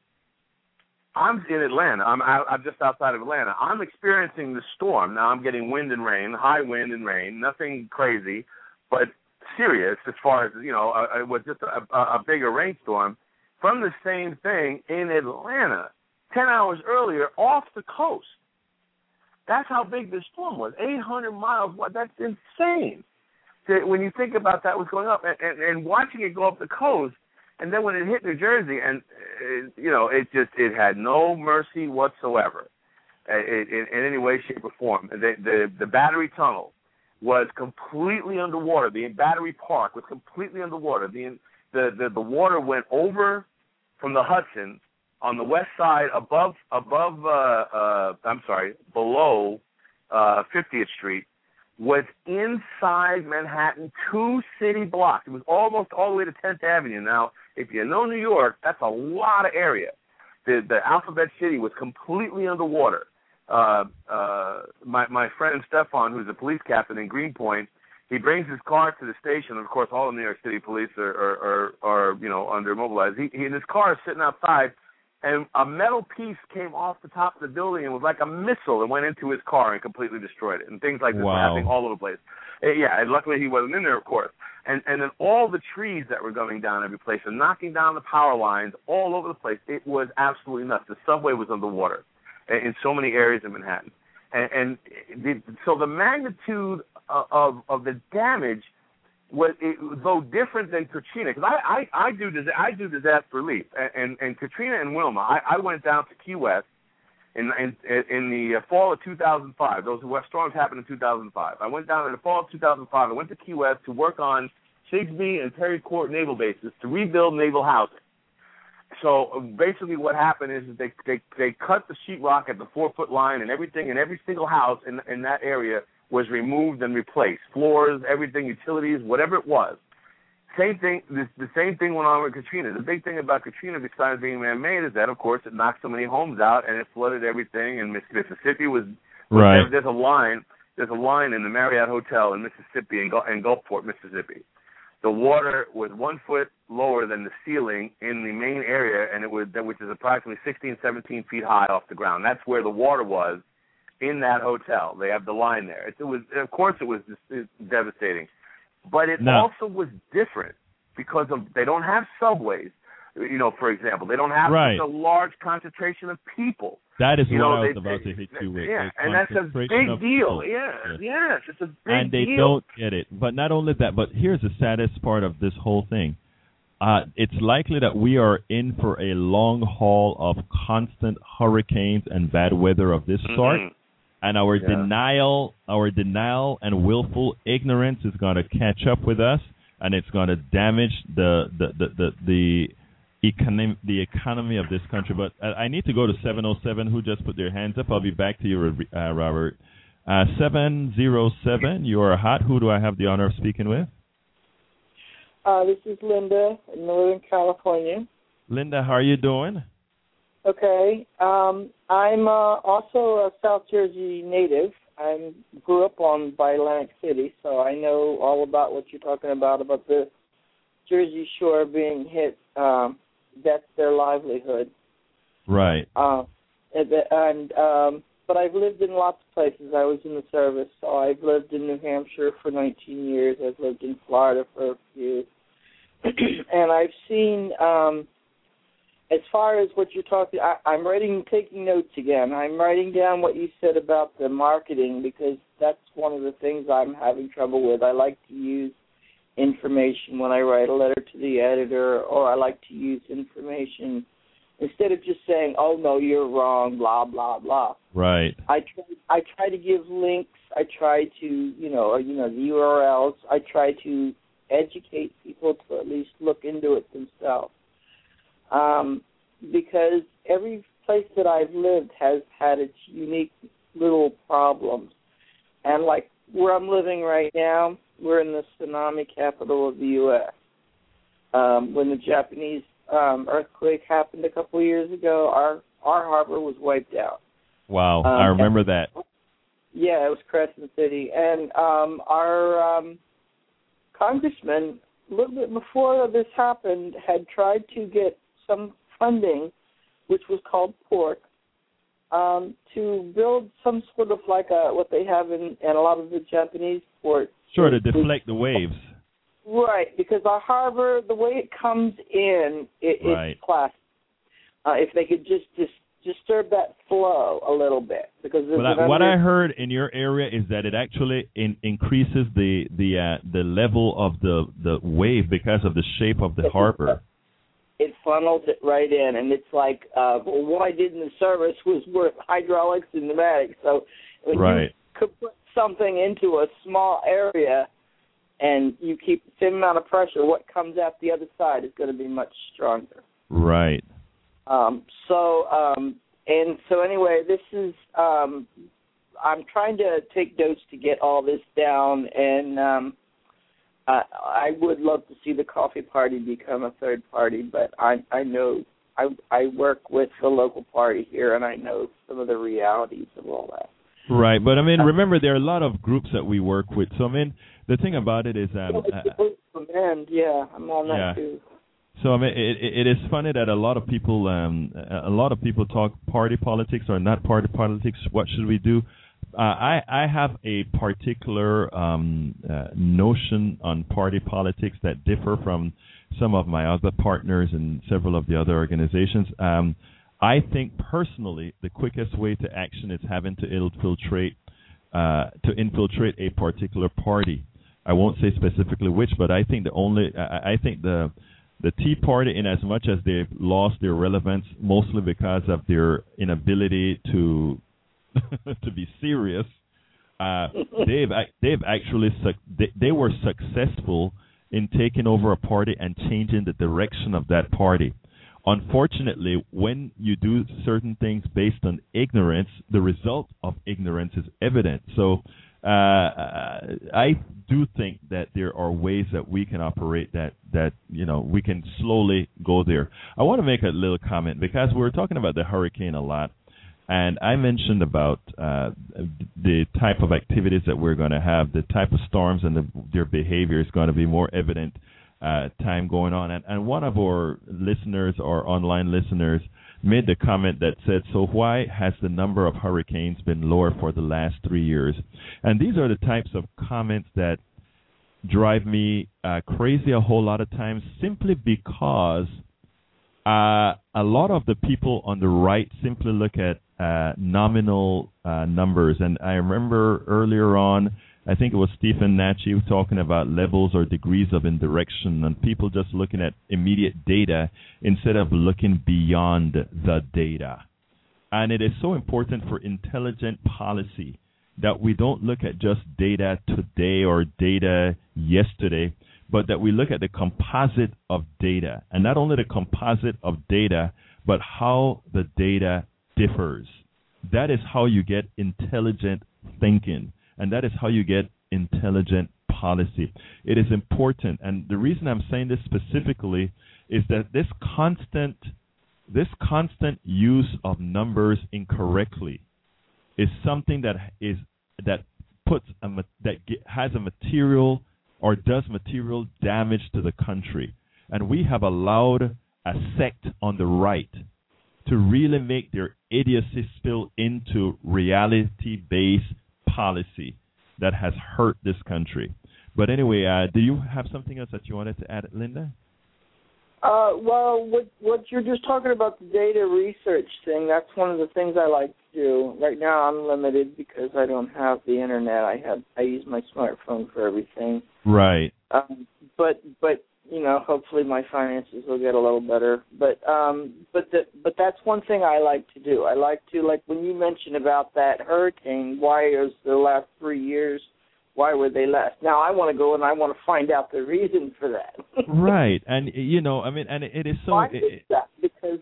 I'm in Atlanta. I'm out, I'm just outside of Atlanta. I'm experiencing the storm. Now I'm getting wind and rain, high wind and rain, nothing crazy, but serious as far as, you know, uh, it was just a, a, a bigger rainstorm from the same thing in Atlanta ten hours earlier off the coast. That's how big this storm was, eight hundred miles. What? That's insane. When you think about that, what's going up, and, and, and watching it go up the coast, and then when it hit New Jersey, and it, you know, it just it had no mercy whatsoever, it, it, in any way, shape, or form. The, the the Battery Tunnel was completely underwater. The Battery Park was completely underwater. The the the, the water went over from the Hudson on the west side, above above uh, uh, I'm sorry, below uh, fiftieth Street. Was inside Manhattan, two city blocks. It was almost all the way to tenth Avenue. Now, if you know New York, that's a lot of area. The the Alphabet City was completely underwater. Uh, uh, my my friend Stefan, who's a police captain in Greenpoint, he brings his car to the station. Of course, all the New York City police are are, are, are you know under mobilized. He, he his car is sitting outside, and a metal piece came off the top of the building and was like a missile and went into his car and completely destroyed it. And things like this wow. were happening all over the place. Uh, yeah, and luckily he wasn't in there, of course. And and then all the trees that were going down every place and knocking down the power lines all over the place. It was absolutely nuts. The subway was underwater in so many areas of Manhattan. And, and the, so the magnitude of, of, of the damage was, it, though different than Katrina, because I, I, I, do, I do disaster relief, and, and, and Katrina and Wilma, I, I went down to Key West in, in, in the fall of two thousand five. Those West storms happened in two thousand five. I went down in the fall of two thousand five. I went to Key West to work on Sigsbee and Perry Court naval bases to rebuild naval housing. So basically what happened is they, they, they cut the sheetrock at the four-foot line, and everything in every single house in, in that area was removed and replaced. Floors, everything, utilities, whatever it was. Same thing. The, the same thing went on with Katrina. The big thing about Katrina, besides being man-made, is that, of course, it knocked so many homes out and it flooded everything. And Mississippi was, was right. there, there's a line. There's a line in the Marriott Hotel in Mississippi, in, in Gulfport, Mississippi. The water was one foot lower than the ceiling in the main area, and it was which is approximately sixteen, seventeen feet high off the ground. That's where the water was in that hotel. They have the line there. It, it was, of course, it was just, it was devastating, but it no. also was different because of they don't have subways. You know, for example, they don't have right. such a large concentration of people. That is you what know, I was they, about they, to hit you with. Yeah, a and that's a big deal. Yeah, yes. yes, it's a big deal. And they deal. don't get it. But not only that, but here's the saddest part of this whole thing. Uh, it's likely that we are in for a long haul of constant hurricanes and bad weather of this mm-hmm. sort. And our yeah. denial, our denial and willful ignorance is going to catch up with us, and it's going to damage the the the the, the economy the economy of this country. But I, I need to go to seven oh seven. Who just put their hands up? I'll be back to you, uh, Robert. Uh, seven oh seven. You are hot. Who do I have the honor of speaking with? Uh, this is Linda in Northern California. Linda, how are you doing? Okay. Um, I'm uh, also a South Jersey native. I grew up on by Atlantic City, so I know all about what you're talking about, about the Jersey Shore being hit. Um, that's their livelihood. Right. Uh, and, and um, but I've lived in lots of places. I was in the service, so I've lived in New Hampshire for nineteen years. I've lived in Florida for a few. And I've seen, um, as far as what you're talking, I, I'm writing, taking notes again. I'm writing down what you said about the marketing because that's one of the things I'm having trouble with. I like to use information when I write a letter to the editor, or I like to use information instead of just saying, oh, no, you're wrong, blah, blah, blah. Right. I try, I try to give links. I try to, you know, or, you know, the U R Ls. I try to educate people to at least look into it themselves. Um, because every place that I've lived has had its unique little problems. And like where I'm living right now, we're in the tsunami capital of the U S Um, when the Japanese um, earthquake happened a couple of years ago, our, our harbor was wiped out. Wow, um, I remember that. Yeah, it was Crescent City. And um, our um, congressman, a little bit before this happened, had tried to get some funding, which was called PORC, um, to build some sort of like a, what they have in, in a lot of the Japanese ports. Sure, to deflect the waves. Right, because our harbor, the way it comes in, it, right. it's plastic. Uh, if they could just, just disturb that flow a little bit, because well, I, what I heard in your area is that it actually in, increases the the uh, the level of the, the wave because of the shape of the harbor. It funnels it right in, and it's like uh, well, what I did in the service was worth hydraulics and pneumatics. So when right. you could put something into a small area and you keep the same amount of pressure, what comes out the other side is going to be much stronger. Right. Um, so, um, and so anyway, this is, um, I'm trying to take notes to get all this down, and um, I, I would love to see the coffee party become a third party, but I, I know, I, I work with the local party here, and I know some of the realities of all that. Right, but I mean, remember, there are a lot of groups that we work with, so I mean, the thing about it is, um, uh, yeah, I'm on that yeah. too. So I mean, it, it is funny that a lot of people, um, a lot of people talk party politics or not party politics. What should we do? Uh, I I have a particular um, uh, notion on party politics that differ from some of my other partners and several of the other organizations. Um, I think personally, the quickest way to action is having to infiltrate uh, to infiltrate a particular party. I won't say specifically which, but I think the only I, I think the The Tea Party, in as much as they've lost their relevance, mostly because of their inability to to be serious, uh, they've they've actually they, they were successful in taking over a party and changing the direction of that party. Unfortunately, when you do certain things based on ignorance, the result of ignorance is evident. So. Uh, I do think that there are ways that we can operate that, that, you know, we can slowly go there. I want to make a little comment because we're talking about the hurricane a lot, and I mentioned about uh, the type of activities that we're going to have, the type of storms and the, their behavior is going to be more evident uh, time going on. And, and one of our listeners, our online listeners, made the comment that said, so why has the number of hurricanes been lower for the last three years? And these are the types of comments that drive me uh, crazy a whole lot of times, simply because uh, a lot of the people on the right simply look at uh, nominal uh, numbers. And I remember earlier on, I think it was Stephen Nachi talking about levels or degrees of indirection, and people just looking at immediate data instead of looking beyond the data. And it is so important for intelligent policy that we don't look at just data today or data yesterday, but that we look at the composite of data. And not only the composite of data, but how the data differs. That is how you get intelligent thinking. And that is how you get intelligent policy. It is important, and the reason I'm saying this specifically is that this constant, this constant use of numbers incorrectly is something that is that puts a, that has a material or does material damage to the country, and we have allowed a sect on the right to really make their idiocy spill into reality-based policy that has hurt this country. But anyway, uh, do you have something else that you wanted to add, Linda? Uh, well, what what you're just talking about, the data research thing, that's one of the things I like to do. Right now I'm limited because I don't have the internet. I have I use my smartphone for everything. Right. Um, but but you know, hopefully my finances will get a little better. But um, but the, but that's one thing I like to do. I like to, like when you mentioned about that hurricane, why is the last three years, why were they less? Now I want to go and I want to find out the reason for that. Right, and you know, I mean, and it, it is so. Why it, is that? Because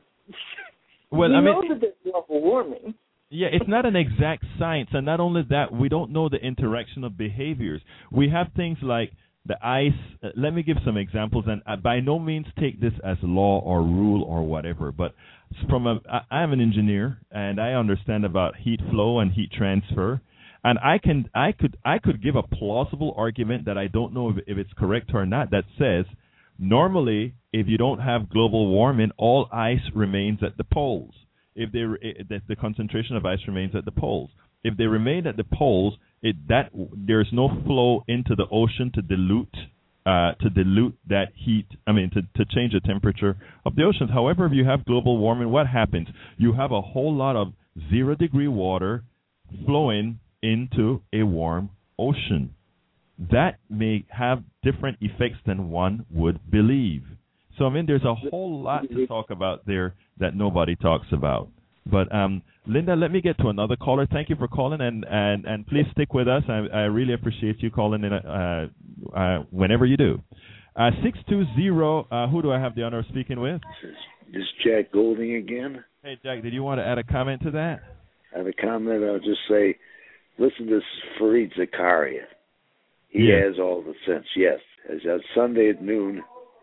well, we I mean, know that there's global warming. Yeah, it's not an exact science, and not only that, we don't know the interaction of behaviors. We have things like the ice. Uh, let me give some examples, and uh, by no means take this as law or rule or whatever. But from a, I, I'm an engineer, and I understand about heat flow and heat transfer. And I can, I could, I could give a plausible argument that I don't know if, if it's correct or not. That says, normally, if you don't have global warming, all ice remains at the poles. If they, if the concentration of ice remains at the poles. If they remain at the poles, it that there's no flow into the ocean to dilute, uh, to dilute that heat. I mean, to to change the temperature of the oceans. However, if you have global warming, what happens? You have a whole lot of zero degree water flowing into a warm ocean. That may have different effects than one would believe. So, I mean, there's a whole lot to talk about there that nobody talks about. But, um, Linda, let me get to another caller. Thank you for calling, and, and, and please stick with us. I, I really appreciate you calling in uh, uh, whenever you do. Uh, six two zero, uh, who do I have the honor of speaking with? This is Jack Golding again. Hey, Jack, did you want to add a comment to that? I have a comment. I'll just say, listen to Fareed Zakaria. He yeah. has all the sense, yes. As on Sunday at noon,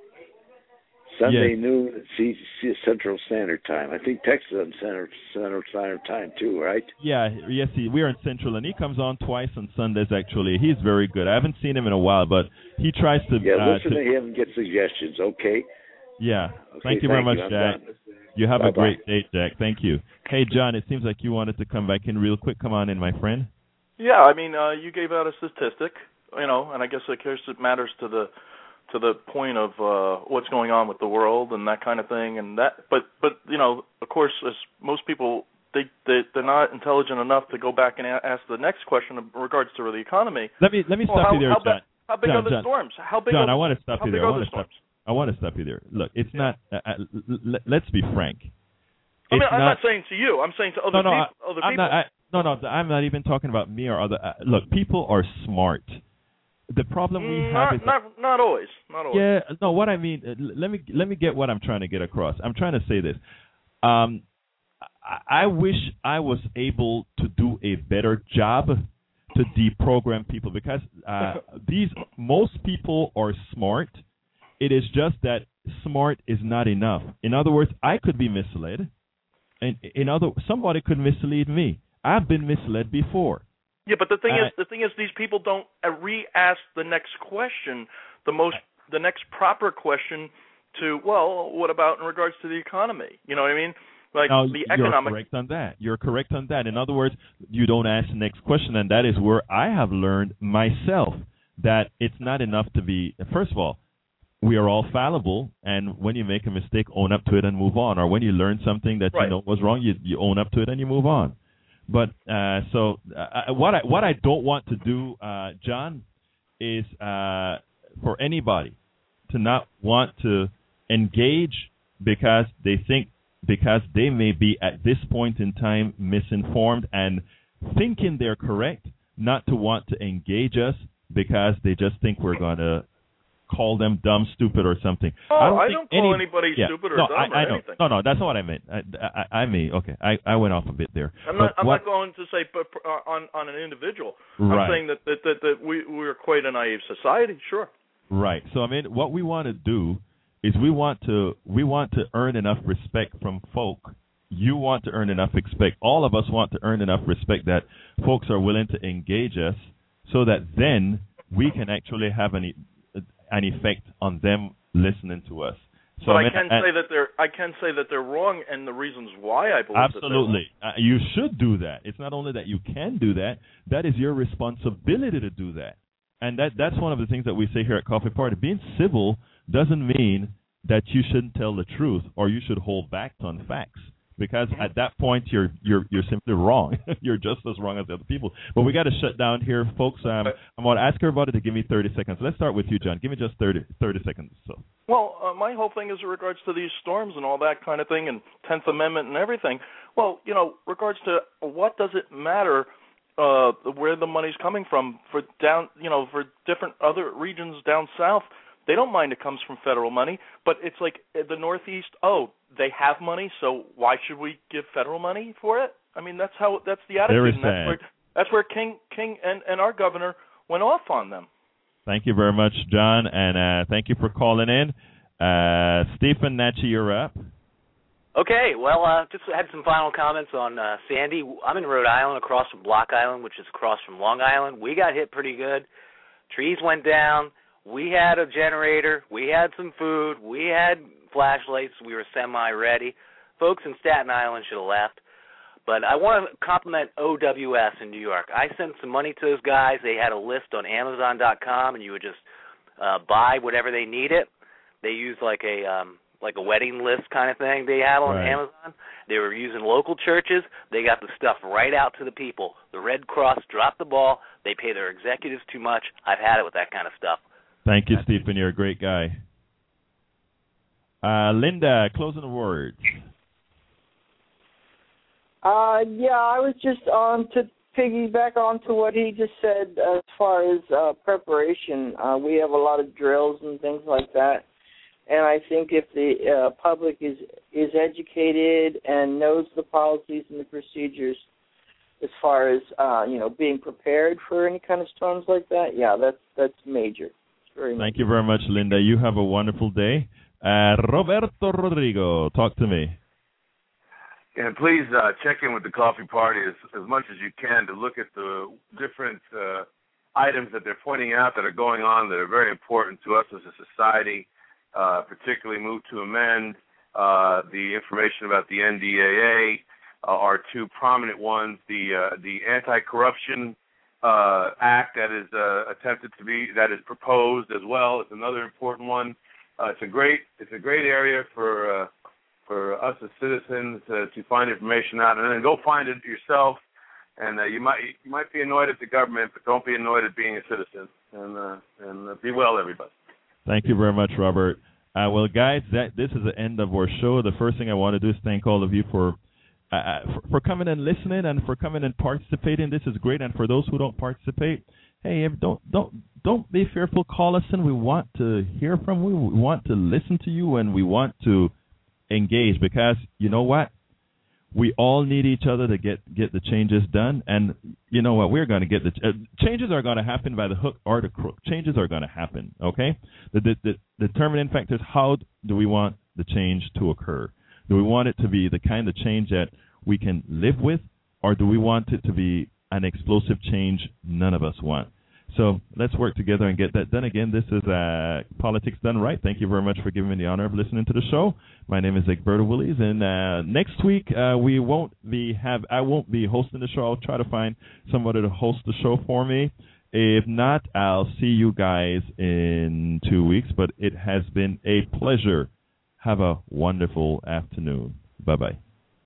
Sunday yes. noon at C- C- Central Standard Time. I think Texas on Central, Central Standard Time too, right? Yeah, yes, he, we're in Central, and he comes on twice on Sundays, actually. He's very good. I haven't seen him in a while, but he tries to... Yeah, uh, listen to, to him and get suggestions, okay? Yeah. Okay, thank you thank very much, you. Jack. Done. You have Bye-bye. a great day, Jack. Thank you. Hey, John, it seems like you wanted to come back in real quick. Come on in, my friend. Yeah, I mean, uh, you gave out a statistic, you know, and I guess it cares it matters to the to the point of uh, what's going on with the world and that kind of thing, and that. But but you know, of course, as most people, they they they're not intelligent enough to go back and a- ask the next question in regards to the economy. Let me let me well, stop how, you there, how John. Ba- how big John, are the John. storms? How big? John, are, I want to stop how you big there. I are want the to stop. storms? I want to stop you there. Look, it's Yeah. not. Uh, uh, l- let's be frank. I mean, It's I'm not, not saying to you. I'm saying to other no, no, people. I, other I'm people. not. I, no, no. I'm not even talking about me or other. Uh, look, people are smart. The problem we Mm, have not, is not not always. Not always. yeah. No, what I mean. Uh, let me let me get what I'm trying to get across. I'm trying to say this. Um, I, I wish I was able to do a better job to deprogram people because uh, these most people are smart. It is just that smart is not enough. In other words, I could be misled, and in other somebody could mislead me. I've been misled before. Yeah, but the thing Uh, is, the thing is, these people don't uh, re-ask the next question, the most, the next proper question to, well, what about in regards to the economy? You know what I mean? Like now, the you're economic. correct on that. You're correct on that. In other words, you don't ask the next question, and that is where I have learned myself that it's not enough to be. First of all, we are all fallible, and when you make a mistake, own up to it and move on. Or when you learn something that Right. you know was wrong, you you own up to it and you move on. But uh, so uh, what I what I don't want to do, uh, John, is uh, for anybody to not want to engage because they think because they may be at this point in time misinformed and thinking they're correct, not to want to engage us because they just think we're going to call them dumb, stupid, or something. Oh, I don't, I think don't call any, anybody yeah, stupid or no, dumb I, or I know. anything. No, no, that's not what I meant. I, I, I mean, okay, I, I went off a bit there. I'm not. But I'm what, not going to say but, uh, on on an individual. Right. I'm saying that that that, that we we're quite a naive society. Sure. Right. So I mean, what we want to do is we want to we want to earn enough respect from folk. You want to earn enough respect. All of us want to earn enough respect that folks are willing to engage us, so that then we can actually have an an effect on them listening to us. So, but I, I mean, can I, say that they're I can say that they're wrong, and the reasons why I believe absolutely. that uh, you should do that. It's not only that you can do that; that is your responsibility to do that. And that that's one of the things that we say here at Coffee Party. Being civil doesn't mean that you shouldn't tell the truth or you should hold back on facts. Because mm-hmm. at that point you're you're you're simply wrong. You're just as wrong as the other people. But we got to shut down here, folks. Um, I'm going to ask everybody to give me thirty seconds. Let's start with you, John. Give me just thirty, thirty seconds. So. Well, uh, my whole thing is in regards to these storms and all that kind of thing, and tenth Amendment and everything. Well, you know, regards to what does it matter uh, where the money's coming from for down, you know, for different other regions down south. They don't mind it comes from federal money, but it's like the Northeast, oh, they have money, so why should we give federal money for it? I mean, that's how that's the attitude. Very and that's sad. where that's where King King and, and our governor went off on them. Thank you very much, John, and uh, thank you for calling in. Uh, Stephen Natchi, you're up. Okay, well, uh, just had some final comments on uh, Sandy. I'm in Rhode Island, across from Block Island, which is across from Long Island. We got hit pretty good. Trees went down. We had a generator, we had some food, we had flashlights, we were semi-ready. Folks in Staten Island should have left. But I want to compliment O W S in New York. I sent some money to those guys. They had a list on Amazon dot com, and you would just uh, buy whatever they needed. They used like a um, like a wedding list kind of thing they had on right. Amazon. They were using local churches. They got the stuff right out to the people. The Red Cross dropped the ball. They pay their executives too much. I've had it with that kind of stuff. Thank you, Stephen. You're a great guy. Uh, Linda, closing words. Uh, yeah, I was just on to piggyback on to what he just said as far as uh, preparation. Uh, we have a lot of drills and things like that, and I think if the uh, public is is educated and knows the policies and the procedures as far as uh, you know being prepared for any kind of storms like that, yeah, that's that's major. Very Thank you very much, Linda. You have a wonderful day. Uh, Roberto Rodrigo, talk to me. And please uh, check in with the Coffee Party as, as much as you can to look at the different uh, items that they're pointing out that are going on that are very important to us as a society, uh, particularly Move to Amend, uh, the information about the N D A A uh, are two prominent ones, the uh, the anti-corruption Uh, act that is uh, attempted to be that is proposed as well is another important one. Uh, it's a great it's a great area for uh, for us as citizens uh, to find information out and then go find it yourself. And uh, you might you might be annoyed at the government, but don't be annoyed at being a citizen. And uh, and uh, be well, everybody. Thank you very much, Robert. Uh, well, guys, that this is the end of our show. The first thing I want to do is thank all of you for. Uh, for, for coming and listening and for coming and participating. This is great. And for those who don't participate, hey, don't don't don't be fearful. Call us in. We want to hear from you. We want to listen to you, and we want to engage because you know what? We all need each other to get, get the changes done. And you know what? We're going to get the uh, changes are going to happen by the hook or the crook. Changes are going to happen. Okay. The, the, the determining factor is how do we want the change to occur? Do we want it to be the kind of change that we can live with, or do we want it to be an explosive change none of us want? So let's work together and get that done. Again, this is uh, Politics Done Right. Thank you very much for giving me the honor of listening to the show. My name is Egberto Willies, and uh, next week uh, we won't be have I won't be hosting the show. I'll try to find somebody to host the show for me. If not, I'll see you guys in two weeks. But it has been a pleasure. Have a wonderful afternoon. Bye-bye.